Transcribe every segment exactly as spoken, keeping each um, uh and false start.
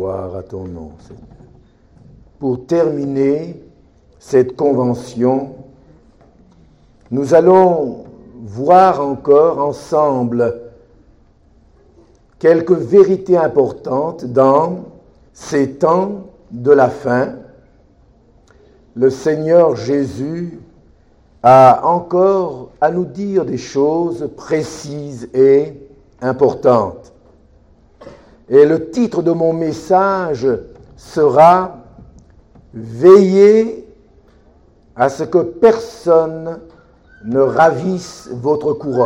Gloire à ton nom, Seigneur. Pour terminer cette convention, nous allons voir encore ensemble quelques vérités importantes dans ces temps de la fin. Le Seigneur Jésus a encore à nous dire des choses précises et importantes. Et le titre de mon message sera « Veillez à ce que personne ne ravisse votre couronne ».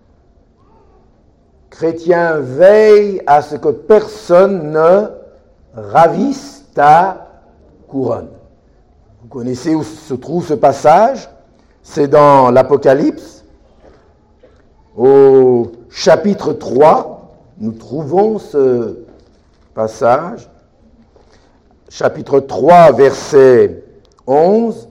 Chrétien, veille à ce que personne ne ravisse ta couronne. Vous connaissez où se trouve ce passage? C'est dans l'Apocalypse, au chapitre trois. Nous trouvons ce passage, chapitre trois, verset onze.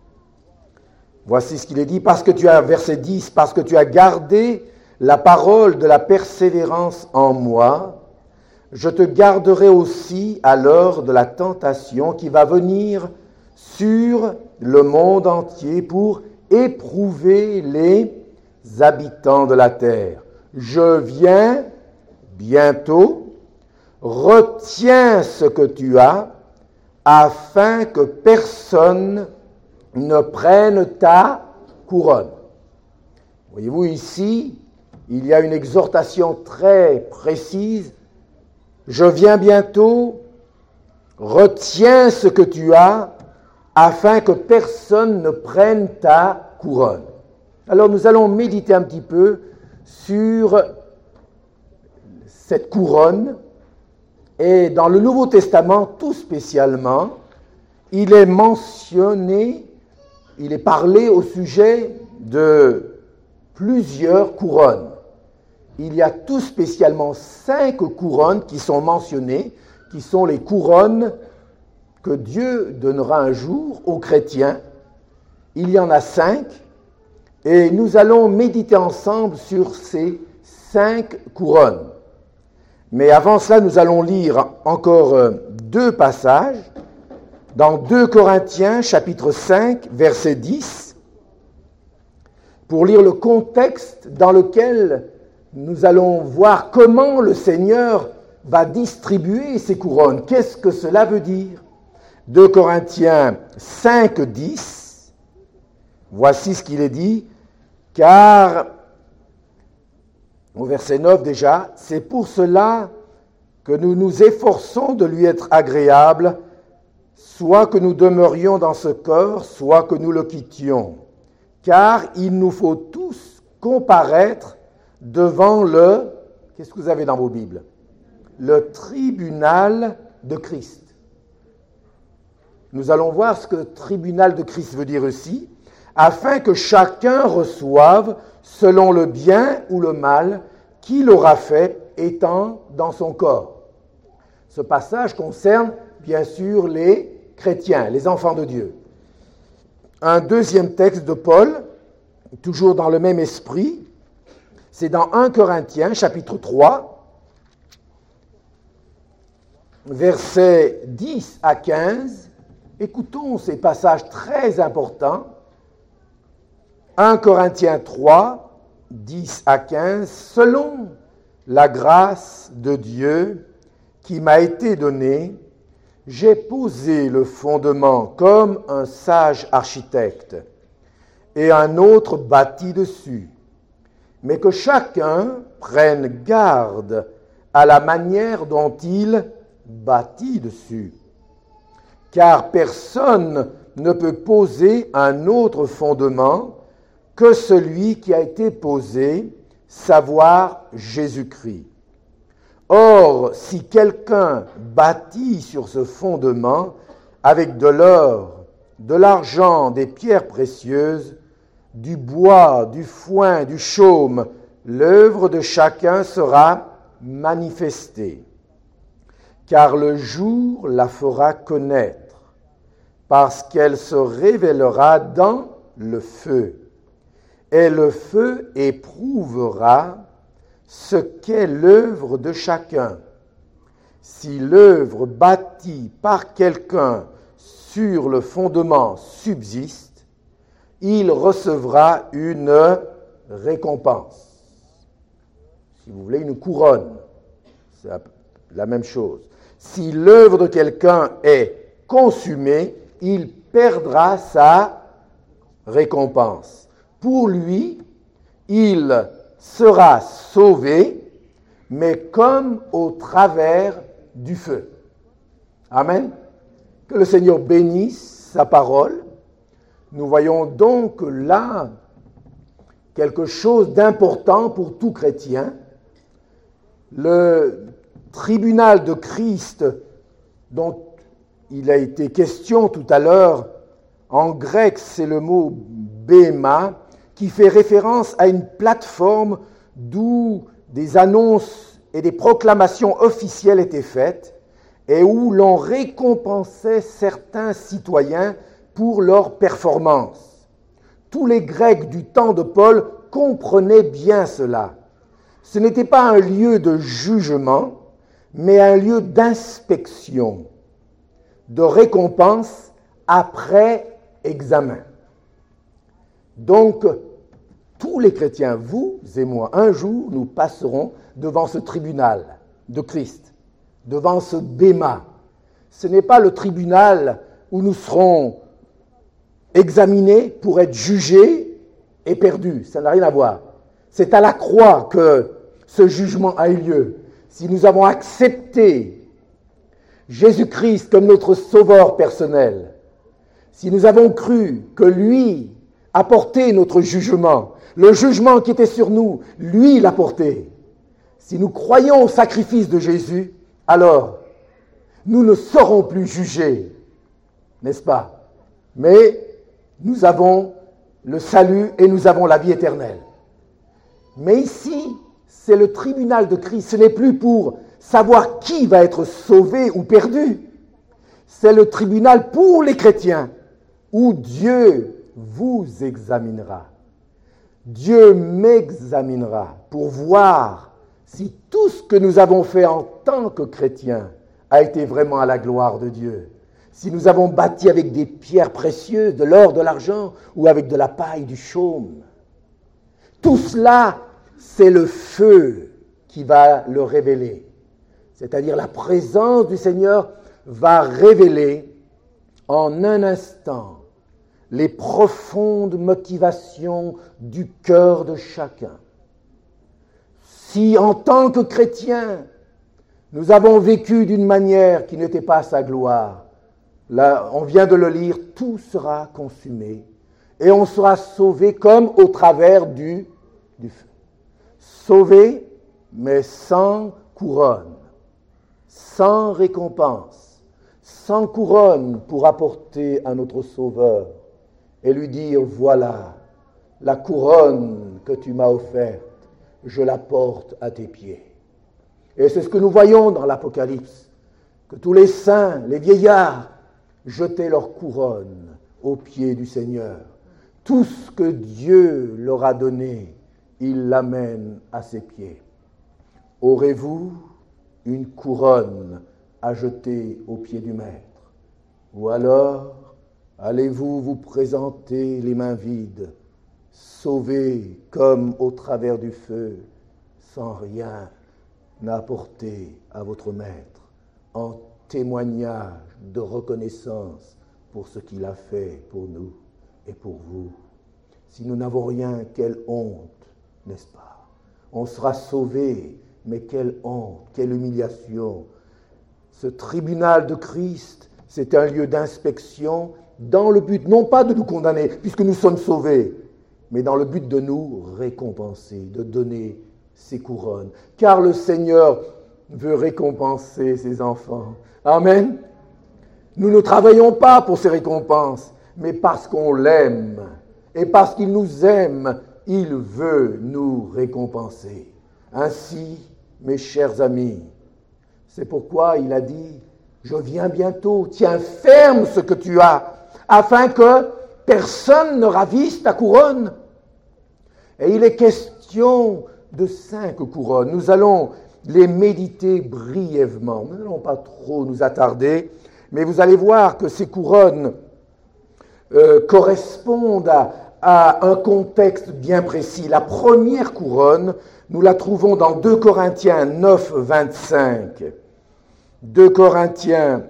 Voici ce qu'il est dit, parce que tu as, verset dix, parce que tu as gardé la parole de la persévérance en moi, je te garderai aussi à l'heure de la tentation qui va venir sur le monde entier pour éprouver les habitants de la terre. Je viens bientôt, retiens ce que tu as, afin que personne ne prenne ta couronne. Voyez-vous ici, il y a une exhortation très précise. Je viens bientôt, retiens ce que tu as, afin que personne ne prenne ta couronne. Alors nous allons méditer un petit peu sur cette couronne, et dans le Nouveau Testament, tout spécialement, il est mentionné, il est parlé au sujet de plusieurs couronnes. Il y a tout spécialement cinq couronnes qui sont mentionnées, qui sont les couronnes que Dieu donnera un jour aux chrétiens. Il y en a cinq, et nous allons méditer ensemble sur ces cinq couronnes. Mais avant cela, nous allons lire encore deux passages. Dans deux Corinthiens, chapitre cinq, verset dix, pour lire le contexte dans lequel nous allons voir comment le Seigneur va distribuer ces couronnes. Qu'est-ce que cela veut dire? deux Corinthiens cinq, dix, voici ce qu'il est dit, car... Au verset neuf déjà, c'est pour cela que nous nous efforçons de lui être agréables, soit que nous demeurions dans ce corps, soit que nous le quittions. Car il nous faut tous comparaître devant le, qu'est-ce que vous avez dans vos Bibles? Le tribunal de Christ. Nous allons voir ce que le tribunal de Christ veut dire ici, afin que chacun reçoive selon le bien ou le mal qu'il aura fait étant dans son corps. Ce passage concerne bien sûr les chrétiens, les enfants de Dieu. Un deuxième texte de Paul, toujours dans le même esprit, c'est dans un Corinthiens, chapitre trois, versets dix à quinze. Écoutons ces passages très importants. un Corinthiens trois, dix à quinze, selon la grâce de Dieu qui m'a été donnée, j'ai posé le fondement comme un sage architecte, et un autre bâtit dessus, mais que chacun prenne garde à la manière dont il bâtit dessus, car personne ne peut poser un autre fondement que celui qui a été posé, savoir Jésus-Christ. Or, si quelqu'un bâtit sur ce fondement avec de l'or, de l'argent, des pierres précieuses, du bois, du foin, du chaume, l'œuvre de chacun sera manifestée, car le jour la fera connaître, parce qu'elle se révélera dans le feu. Et le feu éprouvera ce qu'est l'œuvre de chacun. si l'œuvre bâtie par quelqu'un sur le fondement subsiste, il recevra une récompense. Si vous voulez, une couronne, c'est la même chose. Si l'œuvre de quelqu'un est consumée, il perdra sa récompense. Pour lui, il sera sauvé, mais comme au travers du feu. Amen. Que le Seigneur bénisse sa parole. Nous voyons donc là quelque chose d'important pour tout chrétien. Le tribunal de Christ, dont il a été question tout à l'heure, en grec c'est le mot béma, qui fait référence à une plateforme d'où des annonces et des proclamations officielles étaient faites et où l'on récompensait certains citoyens pour leurs performances. Tous les Grecs du temps de Paul comprenaient bien cela. Ce n'était pas un lieu de jugement, mais un lieu d'inspection, de récompense après examen. Donc, tous les chrétiens, vous et moi, un jour, nous passerons devant ce tribunal de Christ, devant ce béma. Ce n'est pas le tribunal où nous serons examinés pour être jugés et perdus. Ça n'a rien à voir. C'est à la croix que ce jugement a eu lieu. Si nous avons accepté Jésus-Christ comme notre sauveur personnel, si nous avons cru que lui a porté notre jugement, le jugement qui était sur nous, lui l'a porté. Si nous croyons au sacrifice de Jésus, alors nous ne serons plus jugés, n'est-ce pas? Mais nous avons le salut et nous avons la vie éternelle. Mais ici, c'est le tribunal de Christ. Ce n'est plus pour savoir qui va être sauvé ou perdu. C'est le tribunal pour les chrétiens où Dieu vous examinera. Dieu m'examinera pour voir si tout ce que nous avons fait en tant que chrétiens a été vraiment à la gloire de Dieu. Si nous avons bâti avec des pierres précieuses, de l'or, de l'argent, ou avec de la paille, du chaume. Tout cela, c'est le feu qui va le révéler. C'est-à-dire la présence du Seigneur va révéler en un instant les profondes motivations du cœur de chacun. Si en tant que chrétiens, nous avons vécu d'une manière qui n'était pas sa gloire, là, on vient de le lire, tout sera consumé et on sera sauvé comme au travers du, du feu. Sauvé, mais sans couronne, sans récompense, sans couronne pour apporter à notre Sauveur et lui dire, voilà, la couronne que tu m'as offerte, je la porte à tes pieds. Et c'est ce que nous voyons dans l'Apocalypse, que tous les saints, les vieillards, jetaient leur couronne aux pieds du Seigneur. Tout ce que Dieu leur a donné, ils l'amènent à ses pieds. Aurez-vous une couronne à jeter aux pieds du Maître? Ou alors, allez-vous vous présenter les mains vides, sauvés comme au travers du feu, sans rien apporter à votre Maître, en témoignage de reconnaissance pour ce qu'il a fait pour nous et pour vous? Si nous n'avons rien, quelle honte, n'est-ce pas? On sera sauvés, mais quelle honte, quelle humiliation. Ce tribunal de Christ, c'est un lieu d'inspection dans le but, non pas de nous condamner, puisque nous sommes sauvés, mais dans le but de nous récompenser, de donner ses couronnes. Car le Seigneur veut récompenser ses enfants. Amen. Nous ne travaillons pas pour ces récompenses, mais parce qu'on l'aime. Et parce qu'il nous aime, il veut nous récompenser. Ainsi, mes chers amis, c'est pourquoi il a dit, je viens bientôt, tiens ferme ce que tu as, afin que personne ne ravisse ta couronne. Et il est question de cinq couronnes. Nous allons les méditer brièvement. Nous n'allons pas trop nous attarder, mais vous allez voir que ces couronnes euh, correspondent à, à un contexte bien précis. La première couronne, nous la trouvons dans deux Corinthiens neuf, vingt-cinq. deux Corinthiens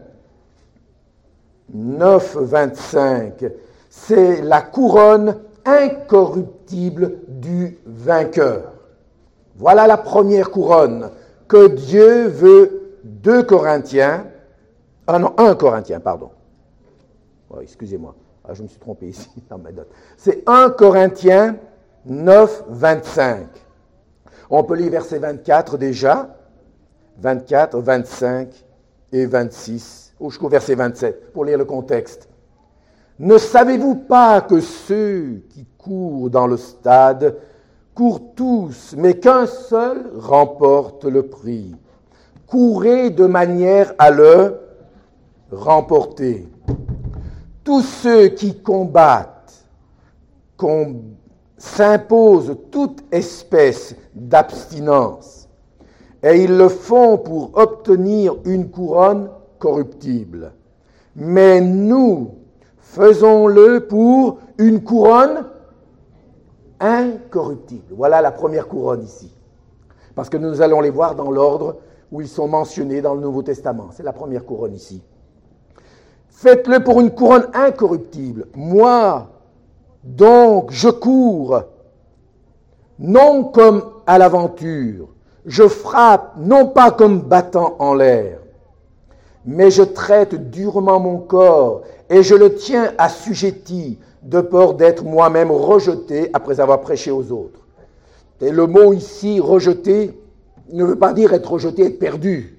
neuf, vingt-cinq. C'est la couronne incorruptible du vainqueur. Voilà la première couronne que Dieu veut. deux Corinthiens, ah non, un Corinthiens, pardon. Oh, excusez-moi, ah, je me suis trompé ici dans ma note. C'est un Corinthiens neuf, vingt-cinq. On peut lire verset vingt-quatre déjà, vingt-quatre, vingt-cinq et vingt-six, ou jusqu'au verset vingt-sept, pour lire le contexte. Ne savez-vous pas que ceux qui courent dans le stade courent tous, mais qu'un seul remporte le prix? Courez de manière à le remporter. Tous ceux qui combattent com- s'imposent toute espèce d'abstinence, et ils le font pour obtenir une couronne corruptible. Mais nous, faisons-le pour une couronne incorruptible. Voilà la première couronne ici. Parce que nous allons les voir dans l'ordre où ils sont mentionnés dans le Nouveau Testament. C'est la première couronne ici. Faites-le pour une couronne incorruptible. Moi, donc, je cours, non comme à l'aventure. Je frappe, non pas comme battant en l'air, mais je traite durement mon corps et je le tiens assujetti de peur d'être moi-même rejeté après avoir prêché aux autres. Et le mot ici, rejeté, ne veut pas dire être rejeté, être perdu.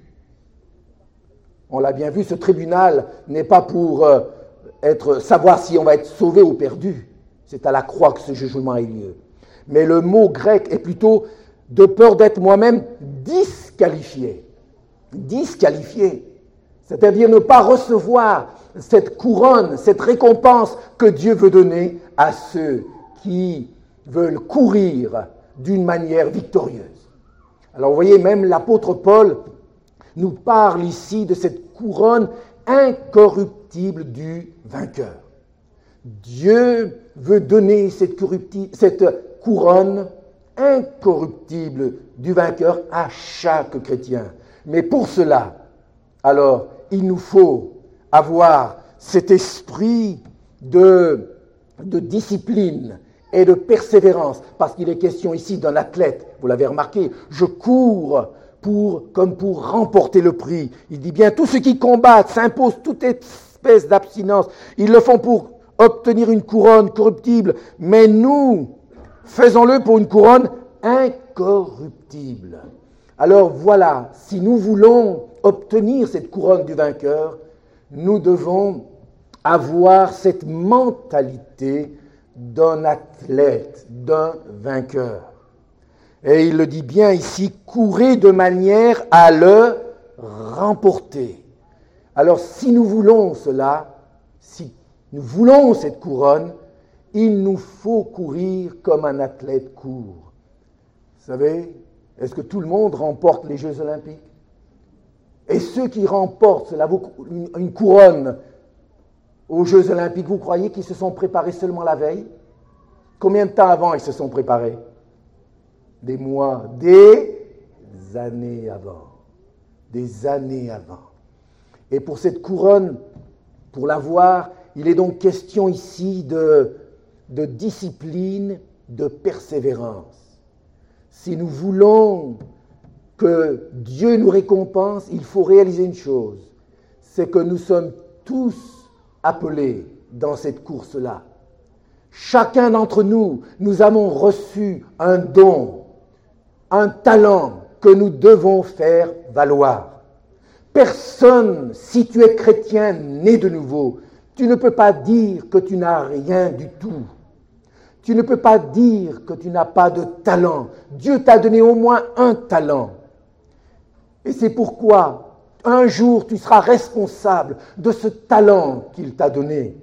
On l'a bien vu, ce tribunal n'est pas pour euh, être, savoir si on va être sauvé ou perdu. C'est à la croix que ce jugement ait lieu. Mais le mot grec est plutôt de peur d'être moi-même disqualifié. Disqualifié. C'est-à-dire ne pas recevoir cette couronne, cette récompense que Dieu veut donner à ceux qui veulent courir d'une manière victorieuse. Alors vous voyez, même l'apôtre Paul nous parle ici de cette couronne incorruptible du vainqueur. Dieu veut donner cette, cette couronne incorruptible du vainqueur à chaque chrétien. Mais pour cela, alors, il nous faut avoir cet esprit de, de discipline et de persévérance, parce qu'il est question ici d'un athlète, vous l'avez remarqué, je cours pour, comme pour remporter le prix. Il dit bien, tous ceux qui combattent s'imposent toute espèce d'abstinence, ils le font pour obtenir une couronne corruptible, mais nous, faisons-le pour une couronne incorruptible. Alors voilà, si nous voulons obtenir cette couronne du vainqueur, nous devons avoir cette mentalité d'un athlète, d'un vainqueur. Et il le dit bien ici, courez de manière à le remporter. Alors si nous voulons cela, si nous voulons cette couronne, il nous faut courir comme un athlète court. Vous savez, est-ce que tout le monde remporte les Jeux Olympiques? Et ceux qui remportent cela, une couronne aux Jeux Olympiques, vous croyez qu'ils se sont préparés seulement la veille? Combien de temps avant ils se sont préparés? Des mois, des années avant. Des années avant. Et pour cette couronne, pour l'avoir, il est donc question ici de, de discipline, de persévérance. Si nous voulons que Dieu nous récompense, il faut réaliser une chose, c'est que nous sommes tous appelés dans cette course-là. Chacun d'entre nous, nous avons reçu un don, un talent que nous devons faire valoir. Personne, si tu es chrétien né de nouveau, tu ne peux pas dire que tu n'as rien du tout. Tu ne peux pas dire que tu n'as pas de talent. Dieu t'a donné au moins un talent. Et c'est pourquoi, un jour, tu seras responsable de ce talent qu'il t'a donné.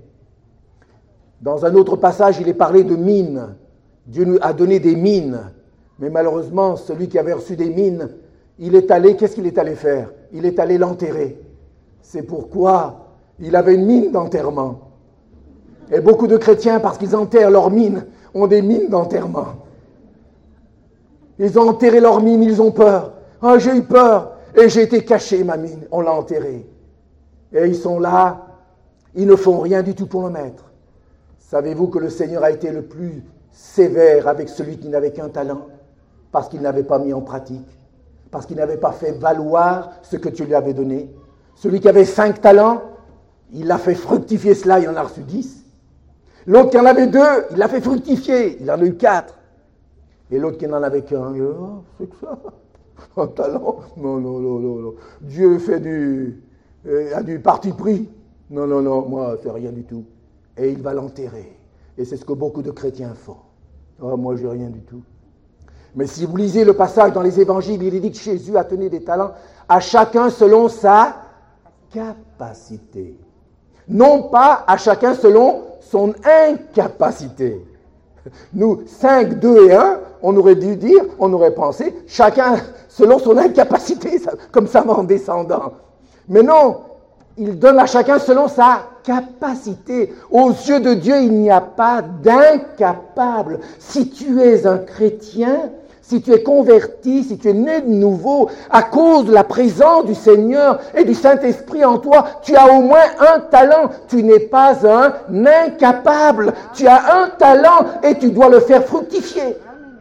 Dans un autre passage, il est parlé de mines. Dieu nous a donné des mines. Mais malheureusement, celui qui avait reçu des mines, il est allé, qu'est-ce qu'il est allé faire? Il est allé l'enterrer. C'est pourquoi il avait une mine d'enterrement. Et beaucoup de chrétiens, parce qu'ils enterrent leur mine, ont des mines d'enterrement. Ils ont enterré leur mine, ils ont peur. Ah, j'ai eu peur et j'ai été caché, ma mine. On l'a enterrée. Et ils sont là, ils ne font rien du tout pour le mettre. Savez-vous que le Seigneur a été le plus sévère avec celui qui n'avait qu'un talent? Parce qu'il n'avait pas mis en pratique. Parce qu'il n'avait pas fait valoir ce que tu lui avais donné. Celui qui avait cinq talents, il a fait fructifier cela, il en a reçu dix. L'autre qui en avait deux, il l'a fait fructifier, il en a eu quatre. Et l'autre qui n'en avait qu'un, il a dit, oh, c'est que ça, un talent. Non, non, non, non, non. Dieu fait du, euh, a du parti pris. Non, non, non, moi, c'est rien du tout. Et il va l'enterrer. Et c'est ce que beaucoup de chrétiens font. Oh, moi, j'ai rien du tout. Mais si vous lisez le passage dans les évangiles, il est dit que Jésus a donné des talents à chacun selon sa capacité. Non pas à chacun selon son incapacité. Nous, cinq, deux et un, on aurait dû dire, on aurait pensé, chacun selon son incapacité, comme ça en descendant. Mais non, il donne à chacun selon sa capacité. Aux yeux de Dieu, il n'y a pas d'incapable. Si tu es un chrétien, si tu es converti, si tu es né de nouveau, à cause de la présence du Seigneur et du Saint-Esprit en toi, tu as au moins un talent. Tu n'es pas un incapable. Tu as un talent et tu dois le faire fructifier.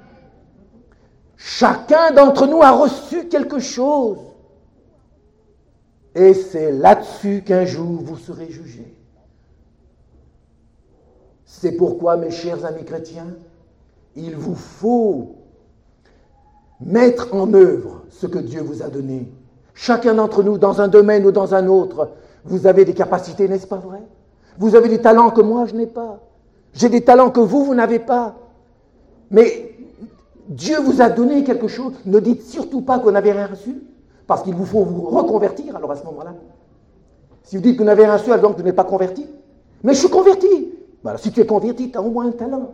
Chacun d'entre nous a reçu quelque chose. Et c'est là-dessus qu'un jour vous serez jugés. C'est pourquoi, mes chers amis chrétiens, il vous faut mettre en œuvre ce que Dieu vous a donné. Chacun d'entre nous, dans un domaine ou dans un autre, vous avez des capacités, n'est-ce pas vrai? Vous avez des talents que moi, je n'ai pas. J'ai des talents que vous, vous n'avez pas. Mais Dieu vous a donné quelque chose. Ne dites surtout pas qu'on n'avait rien reçu, parce qu'il vous faut vous reconvertir, alors à ce moment-là. Si vous dites que vous n'avez rien reçu, alors que vous n'êtes pas converti. Mais je suis converti. Alors, si tu es converti, tu as au moins un talent.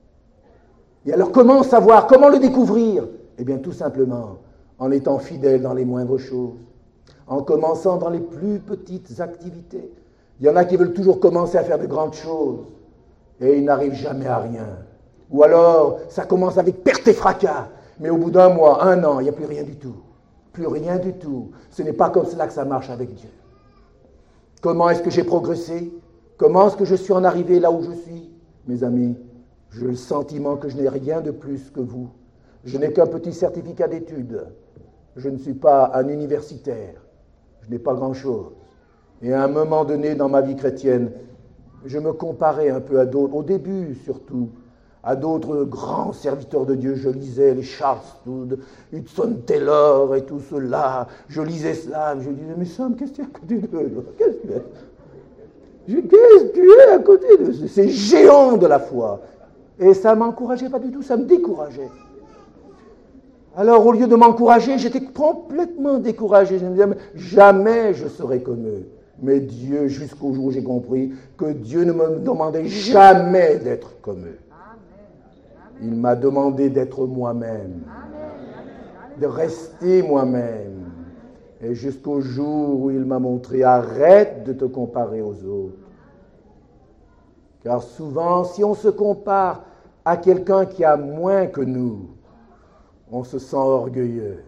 Et alors, comment savoir, comment le découvrir? Eh bien, tout simplement, en étant fidèle dans les moindres choses, en commençant dans les plus petites activités. Il y en a qui veulent toujours commencer à faire de grandes choses, et ils n'arrivent jamais à rien. Ou alors, ça commence avec perte et fracas, mais au bout d'un mois, un an, il n'y a plus rien du tout. Plus rien du tout. Ce n'est pas comme cela que ça marche avec Dieu. Comment est-ce que j'ai progressé? Comment est-ce que je suis en arrivé là où je suis? Mes amis, j'ai le sentiment que je n'ai rien de plus que vous. Je n'ai qu'un petit certificat d'études. Je ne suis pas un universitaire. Je n'ai pas grand-chose. Et à un moment donné dans ma vie chrétienne, je me comparais un peu à d'autres, au début surtout, à d'autres grands serviteurs de Dieu. Je lisais les Charles Stud, Hudson Taylor et tout cela. Je lisais cela. Je disais, mais Sam, qu'est-ce que tu es à côté d'eux? Qu'est-ce que tu es? Qu'est-ce que tu es à côté de ces géants de la foi? Et ça ne m'encourageait pas du tout, ça me décourageait. Alors, au lieu de m'encourager, j'étais complètement découragé. Je me disais, jamais je serai comme eux. Mais Dieu, jusqu'au jour où j'ai compris que Dieu ne me demandait jamais d'être comme eux. Il m'a demandé d'être moi-même, de rester moi-même. Et jusqu'au jour où il m'a montré, arrête de te comparer aux autres. Car souvent, si on se compare à quelqu'un qui a moins que nous, on se sent orgueilleux.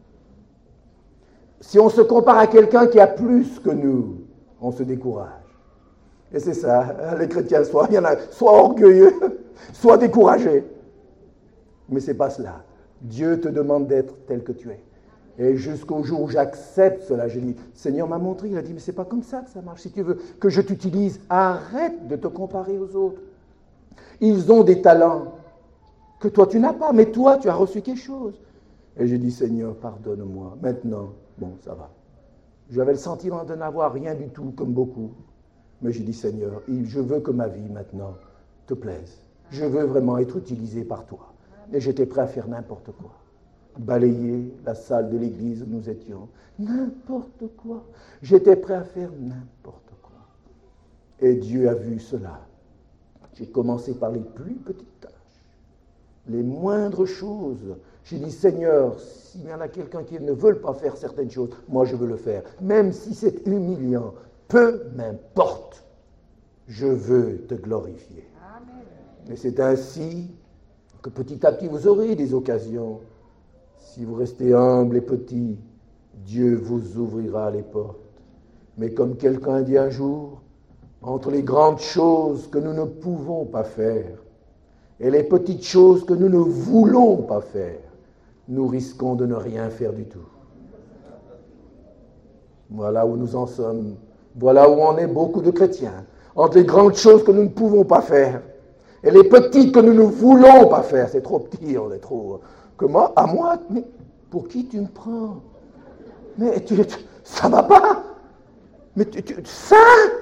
Si on se compare à quelqu'un qui a plus que nous, on se décourage. Et c'est ça, les chrétiens, soit, il y en a, soit orgueilleux, soit découragés. Mais ce n'est pas cela. Dieu te demande d'être tel que tu es. Et jusqu'au jour où j'accepte cela, je dis, le Seigneur m'a montré, il a dit, mais ce n'est pas comme ça que ça marche. Si tu veux que je t'utilise, arrête de te comparer aux autres. Ils ont des talents que toi tu n'as pas, mais toi tu as reçu quelque chose. Et j'ai dit, Seigneur, pardonne-moi. Maintenant, bon, ça va. J'avais le sentiment de n'avoir rien du tout, comme beaucoup. Mais j'ai dit, Seigneur, je veux que ma vie maintenant te plaise. Je veux vraiment être utilisé par toi. Et j'étais prêt à faire n'importe quoi. Balayer la salle de l'église où nous étions. N'importe quoi. J'étais prêt à faire n'importe quoi. Et Dieu a vu cela. J'ai commencé par les plus petites tâches, les moindres choses J'ai dit, Seigneur, s'il y en a quelqu'un qui ne veut pas faire certaines choses, moi je veux le faire. Même si c'est humiliant, peu m'importe, je veux te glorifier. Amen. Et c'est ainsi que petit à petit vous aurez des occasions. Si vous restez humble et petit, Dieu vous ouvrira les portes. Mais comme quelqu'un dit un jour, entre les grandes choses que nous ne pouvons pas faire et les petites choses que nous ne voulons pas faire, nous risquons de ne rien faire du tout. Voilà où nous en sommes. Voilà où en est beaucoup de chrétiens. Entre les grandes choses que nous ne pouvons pas faire et les petites que nous ne voulons pas faire. C'est trop petit, on est trop... Que moi, à moi, mais pour qui tu me prends? Mais tu, tu, ça va pas? Mais tu, tu, ça?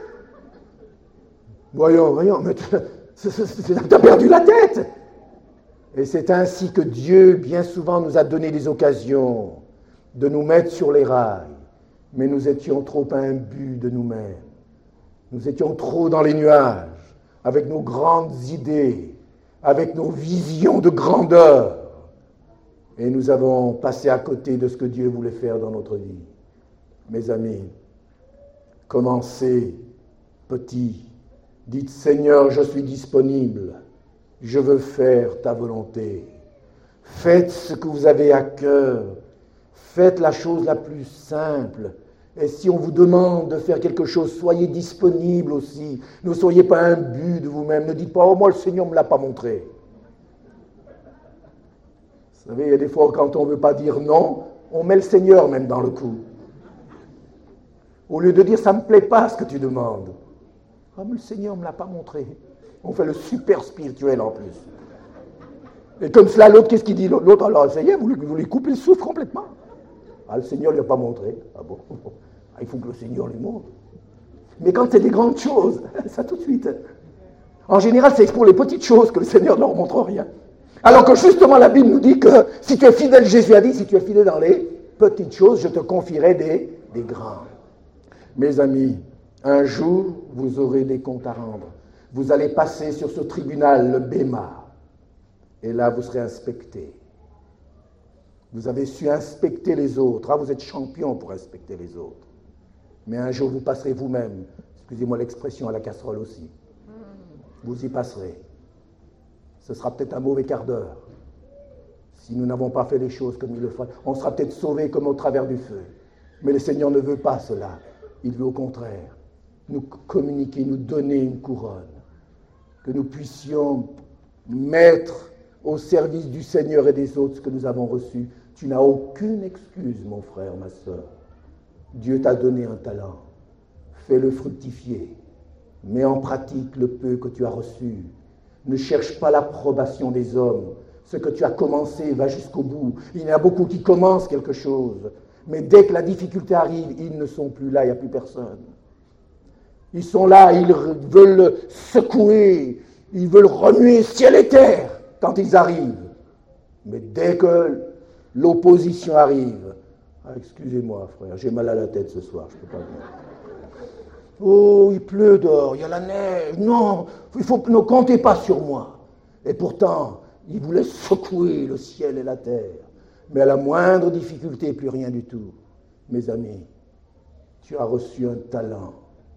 Voyons, voyons, mais tu as perdu la tête. Et c'est ainsi que Dieu, bien souvent, nous a donné des occasions de nous mettre sur les rails. Mais nous étions trop imbus de nous-mêmes. Nous étions trop dans les nuages, avec nos grandes idées, avec nos visions de grandeur. Et nous avons passé à côté de ce que Dieu voulait faire dans notre vie. Mes amis, commencez petit. Dites, Seigneur, je suis disponible. Je veux faire ta volonté. Faites ce que vous avez à cœur. Faites la chose la plus simple. Et si on vous demande de faire quelque chose, soyez disponible aussi. Ne soyez pas imbus de vous-même. Ne dites pas, oh, moi, le Seigneur ne me l'a pas montré. Vous savez, il y a des fois, quand on ne veut pas dire non, on met le Seigneur même dans le coup. Au lieu de dire, ça ne me plaît pas ce que tu demandes. Ah, mais le Seigneur ne me l'a pas montré. On fait le super spirituel en plus. Et comme cela, l'autre, qu'est-ce qu'il dit? L'autre, alors, ça y est, vous lui, vous lui coupez le souffle complètement. Ah, le Seigneur ne lui a pas montré. Ah bon? Ah, il faut que le Seigneur lui montre. Mais quand c'est des grandes choses, ça tout de suite. En général, c'est pour les petites choses que le Seigneur ne leur montre rien. Alors que justement, la Bible nous dit que si tu es fidèle, Jésus a dit, si tu es fidèle dans les petites choses, je te confierai des, des grandes. Mes amis, un jour, vous aurez des comptes à rendre. Vous allez passer sur ce tribunal, le Béma. Et là, vous serez inspecté. Vous avez su inspecter les autres. Ah, vous êtes champion pour inspecter les autres. Mais un jour, vous passerez vous-même, excusez-moi l'expression, à la casserole aussi. Vous y passerez. Ce sera peut-être un mauvais quart d'heure. Si nous n'avons pas fait les choses comme il le faut, on sera peut-être sauvés comme au travers du feu. Mais le Seigneur ne veut pas cela. Il veut au contraire nous communiquer, nous donner une couronne. Que nous puissions mettre au service du Seigneur et des autres ce que nous avons reçu. Tu n'as aucune excuse, mon frère, ma soeur. Dieu t'a donné un talent. Fais-le fructifier. Mets en pratique le peu que tu as reçu. Ne cherche pas l'approbation des hommes. Ce que tu as commencé va jusqu'au bout. Il y en a beaucoup qui commencent quelque chose. Mais dès que la difficulté arrive, ils ne sont plus là, il n'y a plus personne. Ils sont là, ils veulent secouer, ils veulent remuer ciel et terre quand ils arrivent. Mais dès que l'opposition arrive, ah, excusez-moi frère, j'ai mal à la tête ce soir, je ne peux pas dire. Oh, il pleut dehors, il y a la neige, non, il faut, ne comptez pas sur moi. Et pourtant, il voulait secouer le ciel et la terre. Mais à la moindre difficulté, plus rien du tout. Mes amis, tu as reçu un talent.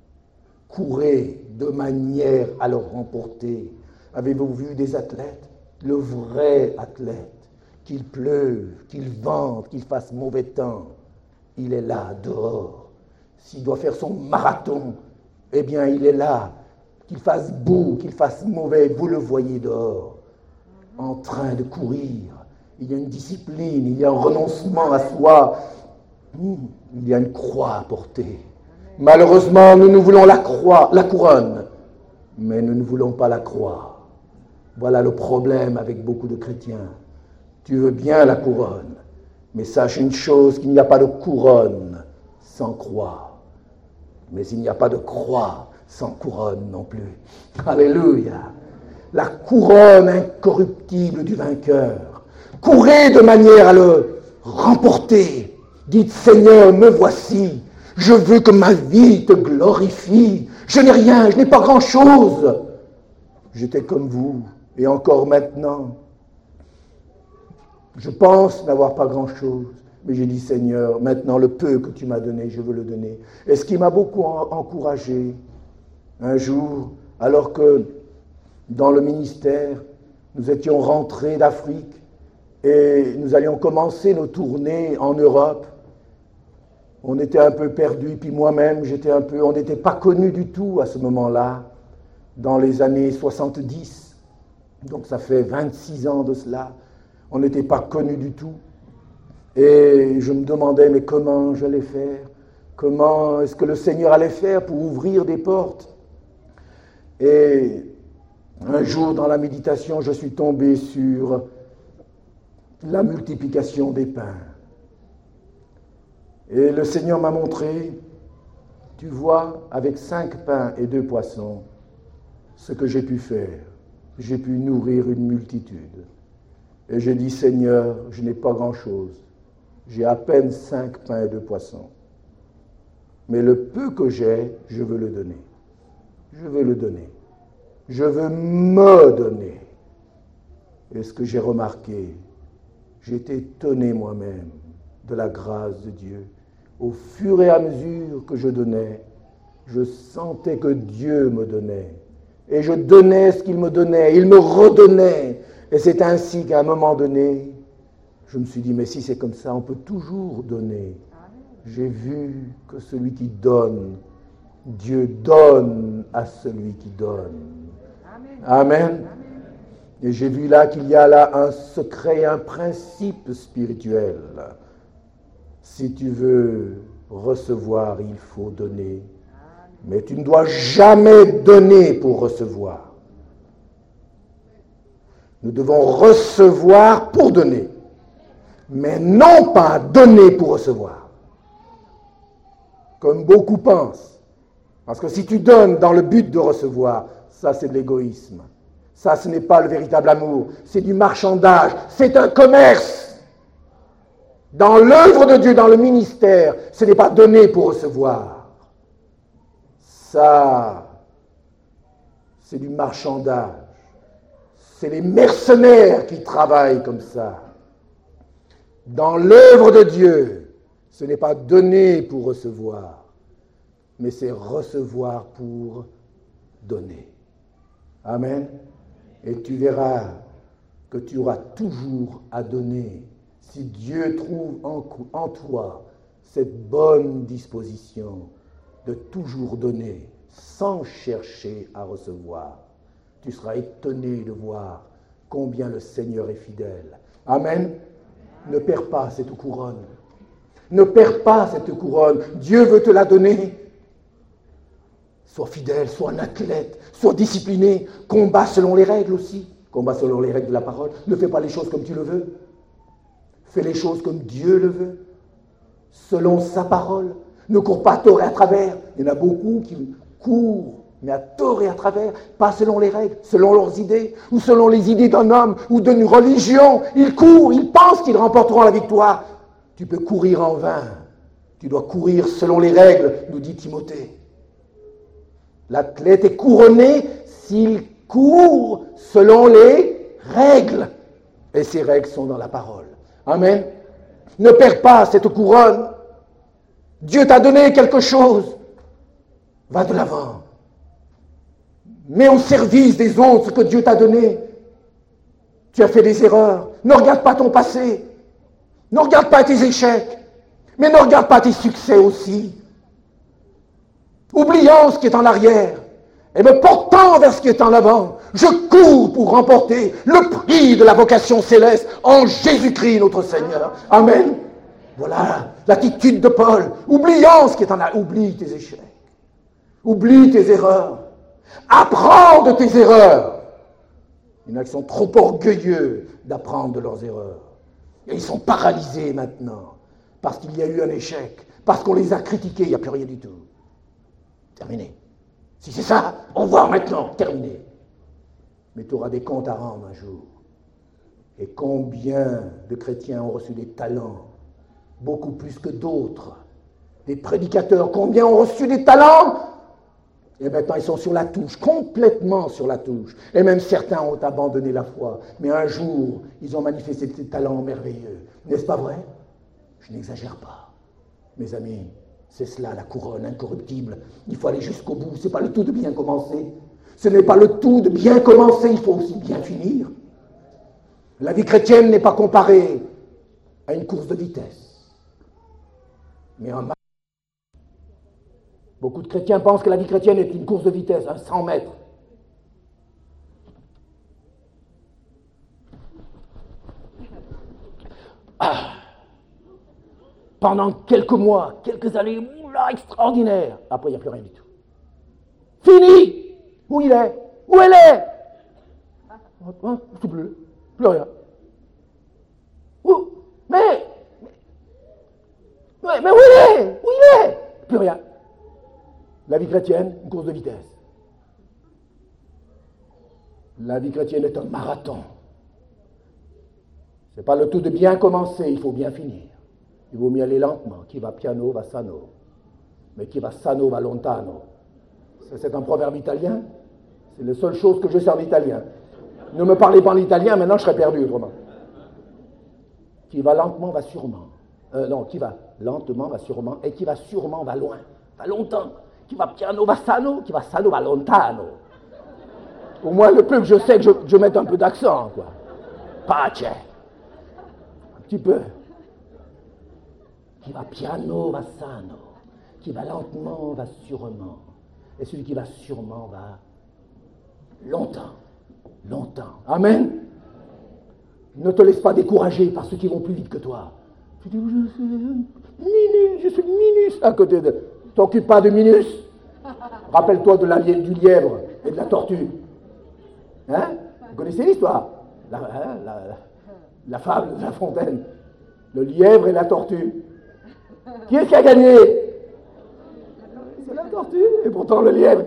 Courez de manière à le remporter. Avez-vous vu des athlètes? Le vrai athlète, qu'il pleuve, qu'il vente, qu'il fasse mauvais temps, il est là, dehors. S'il doit faire son marathon, eh bien, il est là. Qu'il fasse beau, qu'il fasse mauvais, vous le voyez dehors, en train de courir. Il y a une discipline, il y a un renoncement à soi. Il y a une croix à porter. Malheureusement, nous nous voulons la croix, la couronne, mais nous ne voulons pas la croix. Voilà le problème avec beaucoup de chrétiens. Tu veux bien la couronne, mais sache une chose, qu'il n'y a pas de couronne sans croix. Mais il n'y a pas de croix sans couronne non plus. Alléluia. La couronne incorruptible du vainqueur. Courez de manière à le remporter. Dites, Seigneur, me voici. Je veux que ma vie te glorifie. Je n'ai rien, je n'ai pas grand-chose. J'étais comme vous, et encore maintenant. Je pense n'avoir pas grand-chose, mais j'ai dit, Seigneur, maintenant le peu que tu m'as donné, je veux le donner. Et ce qui m'a beaucoup encouragé, un jour, alors que dans le ministère, nous étions rentrés d'Afrique et nous allions commencer nos tournées en Europe. On était un peu perdus, puis moi-même, j'étais un peu, on n'était pas connus du tout à ce moment-là, dans les années soixante-dix. Donc ça fait vingt-six ans de cela. On n'était pas connus du tout. Et je me demandais, mais comment j'allais faire? Comment est-ce que le Seigneur allait faire pour ouvrir des portes? Et un jour, dans la méditation, je suis tombé sur la multiplication des pains. Et le Seigneur m'a montré, tu vois, avec cinq pains et deux poissons, ce que j'ai pu faire. J'ai pu nourrir une multitude. Et j'ai dit, Seigneur, je n'ai pas grand-chose. J'ai à peine cinq pains et deux poissons. Mais le peu que j'ai, je veux le donner. Je veux le donner. Je veux me donner. Et ce que j'ai remarqué, j'ai été étonné moi-même de la grâce de Dieu. Au fur et à mesure que je donnais, je sentais que Dieu me donnait. Et je donnais ce qu'il me donnait. Il me redonnait. Et c'est ainsi qu'à un moment donné, je me suis dit, mais si c'est comme ça, on peut toujours donner. J'ai vu que celui qui donne, Dieu donne à celui qui donne. Amen. Amen. Et j'ai vu là qu'il y a là un secret, un principe spirituel. Si tu veux recevoir, il faut donner. Mais tu ne dois jamais donner pour recevoir. Nous devons recevoir pour donner, mais non pas donner pour recevoir. Comme beaucoup pensent. Parce que si tu donnes dans le but de recevoir, ça c'est de l'égoïsme. Ça, ce n'est pas le véritable amour. C'est du marchandage. C'est un commerce. Dans l'œuvre de Dieu, dans le ministère, ce n'est pas donner pour recevoir. Ça, c'est du marchandage. C'est les mercenaires qui travaillent comme ça. Dans l'œuvre de Dieu, ce n'est pas donner pour recevoir, mais c'est recevoir pour donner. Amen. Et tu verras que tu auras toujours à donner si Dieu trouve en, en toi cette bonne disposition de toujours donner sans chercher à recevoir. Tu seras étonné de voir combien le Seigneur est fidèle. Amen. Ne perds pas cette couronne. Ne perds pas cette couronne. Dieu veut te la donner. Sois fidèle, sois un athlète, sois discipliné. Combat selon les règles aussi. Combat selon les règles de la parole. Ne fais pas les choses comme tu le veux. Fais les choses comme Dieu le veut. Selon sa parole. Ne cours pas à tort et à travers. Il y en a beaucoup qui courent, mais à tort et à travers, pas selon les règles, selon leurs idées, ou selon les idées d'un homme, ou d'une religion. Ils courent, ils pensent qu'ils remporteront la victoire. Tu peux courir en vain. Tu dois courir selon les règles, nous dit Timothée. L'athlète est couronné s'il court selon les règles. Et ces règles sont dans la parole. Amen. Ne perds pas cette couronne. Dieu t'a donné quelque chose. Va de l'avant. Mets au service des autres ce que Dieu t'a donné. Tu as fait des erreurs. Ne regarde pas ton passé. Ne regarde pas tes échecs. Mais ne regarde pas tes succès aussi. Oubliant ce qui est en arrière et me portant vers ce qui est en avant, je cours pour remporter le prix de la vocation céleste en Jésus-Christ notre Seigneur. Amen. Voilà l'attitude de Paul. Oubliant ce qui est en arrière. Oublie tes échecs. Oublie tes erreurs. Apprends de tes erreurs. Il y en a qui sont trop orgueilleux d'apprendre de leurs erreurs. Et ils sont paralysés maintenant parce qu'il y a eu un échec, parce qu'on les a critiqués, il n'y a plus rien du tout. Terminé. Si c'est ça, au revoir maintenant, terminé. Mais tu auras des comptes à rendre un jour. Et combien de chrétiens ont reçu des talents, beaucoup plus que d'autres. Des prédicateurs, combien ont reçu des talents Et maintenant, ils sont sur la touche, complètement sur la touche. Et même certains ont abandonné la foi. Mais un jour, ils ont manifesté des talents merveilleux. N'est-ce pas vrai? Je n'exagère pas. Mes amis, c'est cela la couronne incorruptible. Il faut aller jusqu'au bout. Ce n'est pas le tout de bien commencer. Ce n'est pas le tout de bien commencer, il faut aussi bien finir. La vie chrétienne n'est pas comparée à une course de vitesse, mais un marathon. Beaucoup de chrétiens pensent que la vie chrétienne est une course de vitesse, un cent mètres. Ah. Pendant quelques mois, quelques années, oula, extraordinaire. Après, il n'y a plus rien du tout. Fini! Où il est? Où elle est? Hein, tout bleu. Plus rien. Où? Mais, mais, mais où il est? Où il est? Plus rien. La vie chrétienne, une course de vitesse. La vie chrétienne est un marathon. Ce n'est pas le tout de bien commencer, il faut bien finir. Il vaut mieux aller lentement. Qui va piano va sano. Mais qui va sano va lontano. Ça, c'est un proverbe italien. C'est la seule chose que je sais en italien. Ne me parlez pas en italien, maintenant je serais perdu autrement. Qui va lentement va sûrement. Euh, non, qui va lentement va sûrement. Et qui va sûrement va loin. Va longtemps. Qui va piano va sano. Qui va sano va lontano. Au moins, le peu que je sais que je, je mette un peu d'accent, quoi. Pace. Un petit peu. Qui va piano va sano. Qui va lentement va sûrement. Et celui qui va sûrement va longtemps. Longtemps. Amen. Ne te laisse pas décourager par ceux qui vont plus vite que toi. Tu dis, je suis minus, je suis minus à côté de... T'occupe pas de minus. Rappelle-toi de la, du lièvre et de la tortue. Hein? Vous connaissez l'histoire? La, hein, la, la, la fable de La Fontaine. Le lièvre et la tortue. Qui est-ce qui a gagné? C'est la tortue. Et pourtant le lièvre...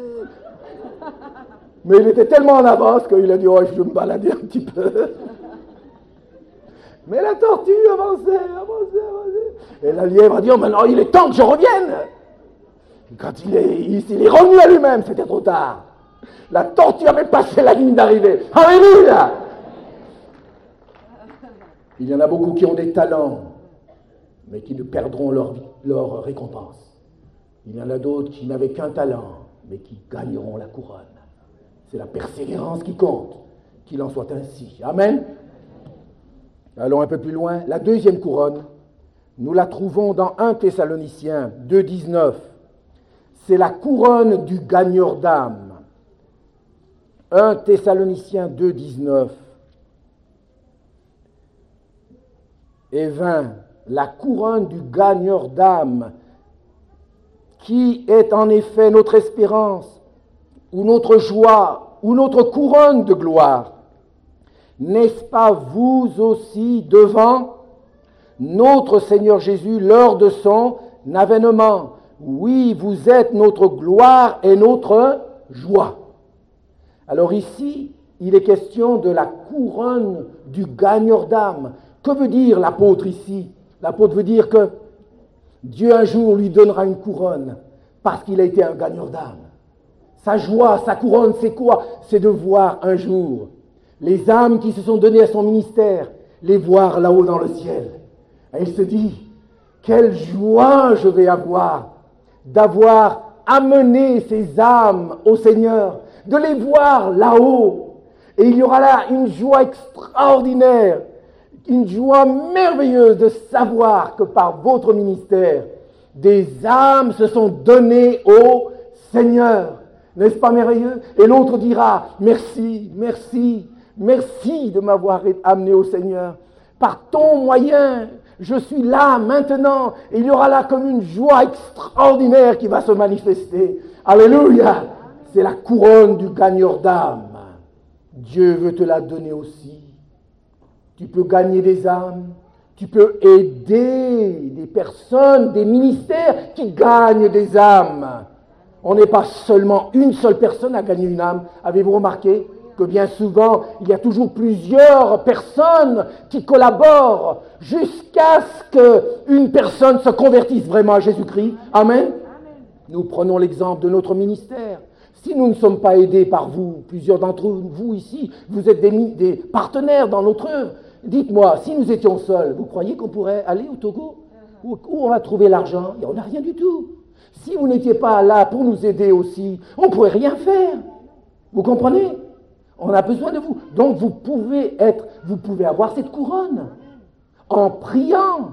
Mais il était tellement en avance qu'il a dit, oh, je vais me balader un petit peu. Mais la tortue avançait, avançait, avançait. Et la lièvre a dit, oh, maintenant il est temps que je revienne. Et quand il est, il, il est revenu à lui-même, c'était trop tard. La tortue avait passé la ligne d'arrivée. Alléluia! Il y en a beaucoup qui ont des talents, mais qui ne perdront leur, leur récompense. Il y en a d'autres qui n'avaient qu'un talent, mais qui gagneront la couronne. C'est la persévérance qui compte, qu'il en soit ainsi. Amen. Allons un peu plus loin. La deuxième couronne, nous la trouvons dans premier Thessaloniciens deux, dix-neuf. C'est la couronne du gagneur d'âme. premier Thessaloniciens deux, dix-neuf et vingt. La couronne du gagneur d'âme, qui est en effet notre espérance, ou notre joie, ou notre couronne de gloire. N'est-ce pas vous aussi devant notre Seigneur Jésus lors de son avènement? Oui, vous êtes notre gloire et notre joie. Alors ici, il est question de la couronne du gagneur d'âme. Que veut dire l'apôtre ici? L'apôtre veut dire que Dieu un jour lui donnera une couronne parce qu'il a été un gagneur d'âme. Sa joie, sa couronne, c'est quoi? C'est de voir un jour les âmes qui se sont données à son ministère, les voir là-haut dans le ciel. Et il se dit, quelle joie je vais avoir d'avoir amené ces âmes au Seigneur, de les voir là-haut. Et il y aura là une joie extraordinaire, une joie merveilleuse de savoir que par votre ministère, des âmes se sont données au Seigneur. N'est-ce pas merveilleux? Et l'autre dira, merci, merci, merci de m'avoir amené au Seigneur. Par ton moyen, je suis là maintenant. Et il y aura là comme une joie extraordinaire qui va se manifester. Alléluia! C'est la couronne du gagneur d'âme. Dieu veut te la donner aussi. Tu peux gagner des âmes. Tu peux aider des personnes, des ministères qui gagnent des âmes. On n'est pas seulement une seule personne à gagner une âme. Avez-vous remarqué que bien souvent, il y a toujours plusieurs personnes qui collaborent jusqu'à ce qu'une personne se convertisse vraiment à Jésus-Christ? Amen. Nous prenons l'exemple de notre ministère. Si nous ne sommes pas aidés par vous, plusieurs d'entre vous ici, vous êtes des, des partenaires dans notre œuvre. Dites-moi, si nous étions seuls, vous croyez qu'on pourrait aller au Togo? Où, où on va trouver l'argent? On n'a rien du tout. Si vous n'étiez pas là pour nous aider aussi, on ne pourrait rien faire. Vous comprenez? On a besoin de vous. Donc vous pouvez être, vous pouvez avoir cette couronne en priant,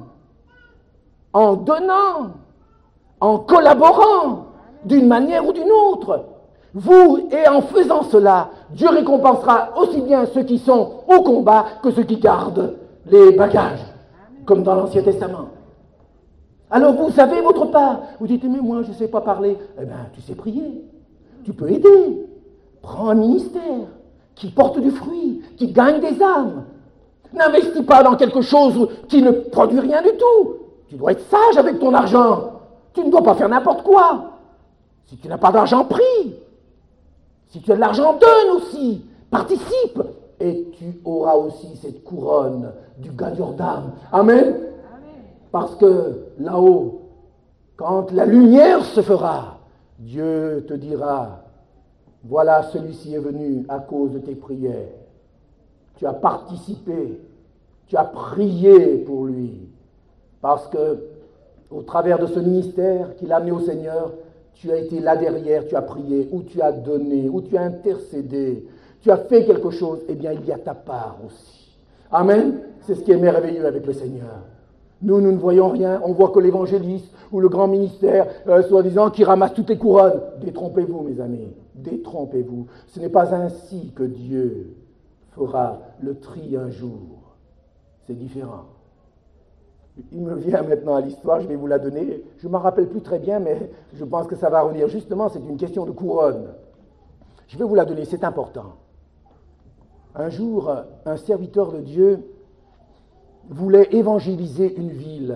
en donnant, en collaborant d'une manière ou d'une autre. Vous, et en faisant cela, Dieu récompensera aussi bien ceux qui sont au combat que ceux qui gardent les bagages, comme dans l'Ancien Testament. Alors vous savez votre part. Vous dites, mais moi je ne sais pas parler. Eh bien, tu sais prier. Tu peux aider. Prends un ministère qui porte du fruit, qui gagne des âmes. N'investis pas dans quelque chose qui ne produit rien du tout. Tu dois être sage avec ton argent. Tu ne dois pas faire n'importe quoi. Si tu n'as pas d'argent, prie. Si tu as de l'argent, donne aussi. Participe. Et tu auras aussi cette couronne du gagneur d'âme. Amen. Parce que là-haut, quand la lumière se fera, Dieu te dira, voilà, celui-ci est venu à cause de tes prières. Tu as participé, tu as prié pour lui. Parce que, au travers de ce ministère qu'il a amené au Seigneur, tu as été là derrière, tu as prié, ou tu as donné, ou tu as intercédé, tu as fait quelque chose, eh bien, il y a ta part aussi. Amen. C'est ce qui est merveilleux avec le Seigneur. Nous, nous ne voyons rien, on voit que l'évangéliste ou le grand ministère, euh, soi-disant, qui ramasse toutes les couronnes. Détrompez-vous, mes amis, détrompez-vous. Ce n'est pas ainsi que Dieu fera le tri un jour. C'est différent. Il me vient maintenant à l'histoire, je vais vous la donner. Je ne m'en rappelle plus très bien, mais je pense que ça va revenir. Justement, c'est une question de couronne. Je vais vous la donner, c'est important. Un jour, un serviteur de Dieu voulait évangéliser une ville.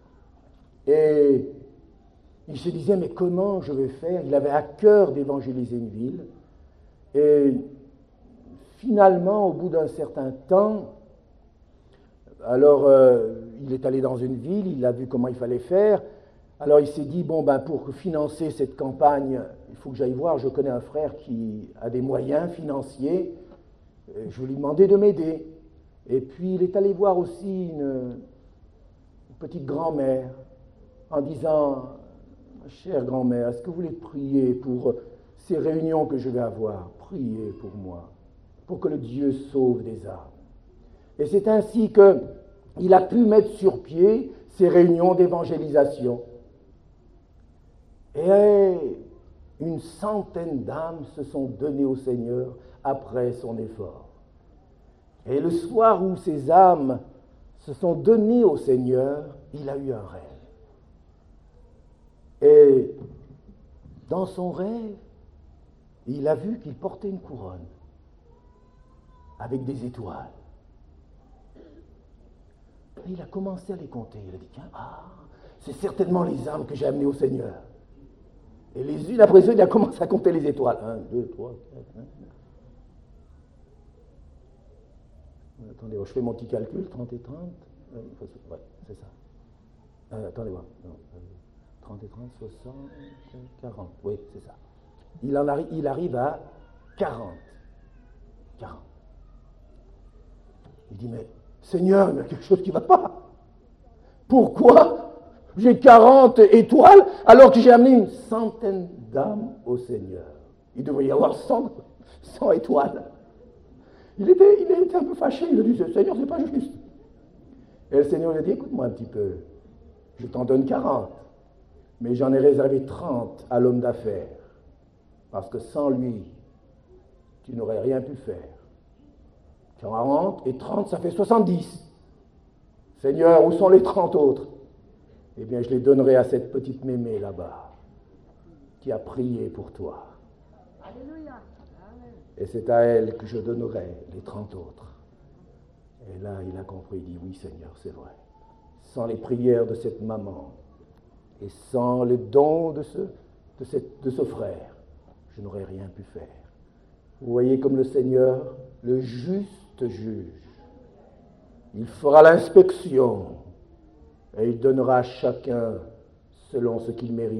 Et il se disait, mais comment je vais faire? Il avait à cœur d'évangéliser une ville. Et finalement, au bout d'un certain temps, alors euh, il est allé dans une ville, il a vu comment il fallait faire. Alors il s'est dit, bon, ben, pour financer cette campagne, il faut que j'aille voir, je connais un frère qui a des moyens financiers, je vais lui demander de m'aider. Et puis il est allé voir aussi une, une petite grand-mère en disant, chère grand-mère, est-ce que vous voulez prier pour ces réunions que je vais avoir? Priez pour moi, pour que le Dieu sauve des âmes. Et c'est ainsi qu'il a pu mettre sur pied ces réunions d'évangélisation. Et une centaine d'âmes se sont données au Seigneur après son effort. Et le soir où ces âmes se sont données au Seigneur, il a eu un rêve. Et dans son rêve, il a vu qu'il portait une couronne avec des étoiles. Et il a commencé à les compter. Il a dit, tiens, ah, c'est certainement les âmes que j'ai amenées au Seigneur. Et les unes après les autres, il a commencé à compter les étoiles. Un, deux, trois, quatre, cinq. Attendez, je fais mon petit calcul, trente et trente. Oui, c'est ça. Euh, attendez, voir. Non, trente et trente, soixante, quarante. Oui, c'est ça. Il, en arri- il arrive à quarante. quarante. Il dit, mais Seigneur, il y a quelque chose qui ne va pas. Pourquoi j'ai quarante étoiles alors que j'ai amené une centaine d'âmes au Seigneur? Il devrait y avoir cent, cent étoiles. Il était, il était un peu fâché, il a dit, Seigneur, c'est pas juste. Et le Seigneur lui a dit, écoute-moi un petit peu, je t'en donne quarante, mais j'en ai réservé trente à l'homme d'affaires, parce que sans lui, tu n'aurais rien pu faire. quarante et trente, ça fait soixante-dix. Seigneur, où sont les trente autres? Eh bien, je les donnerai à cette petite mémé là-bas, qui a prié pour toi. Alléluia. Et c'est à elle que je donnerai les trente autres. Et là, il a compris, il dit, oui Seigneur, c'est vrai. Sans les prières de cette maman, et sans les dons de ce, de cette, de ce frère, je n'aurais rien pu faire. Vous voyez comme le Seigneur, le juste juge, il fera l'inspection, et il donnera à chacun selon ce qu'il mérite,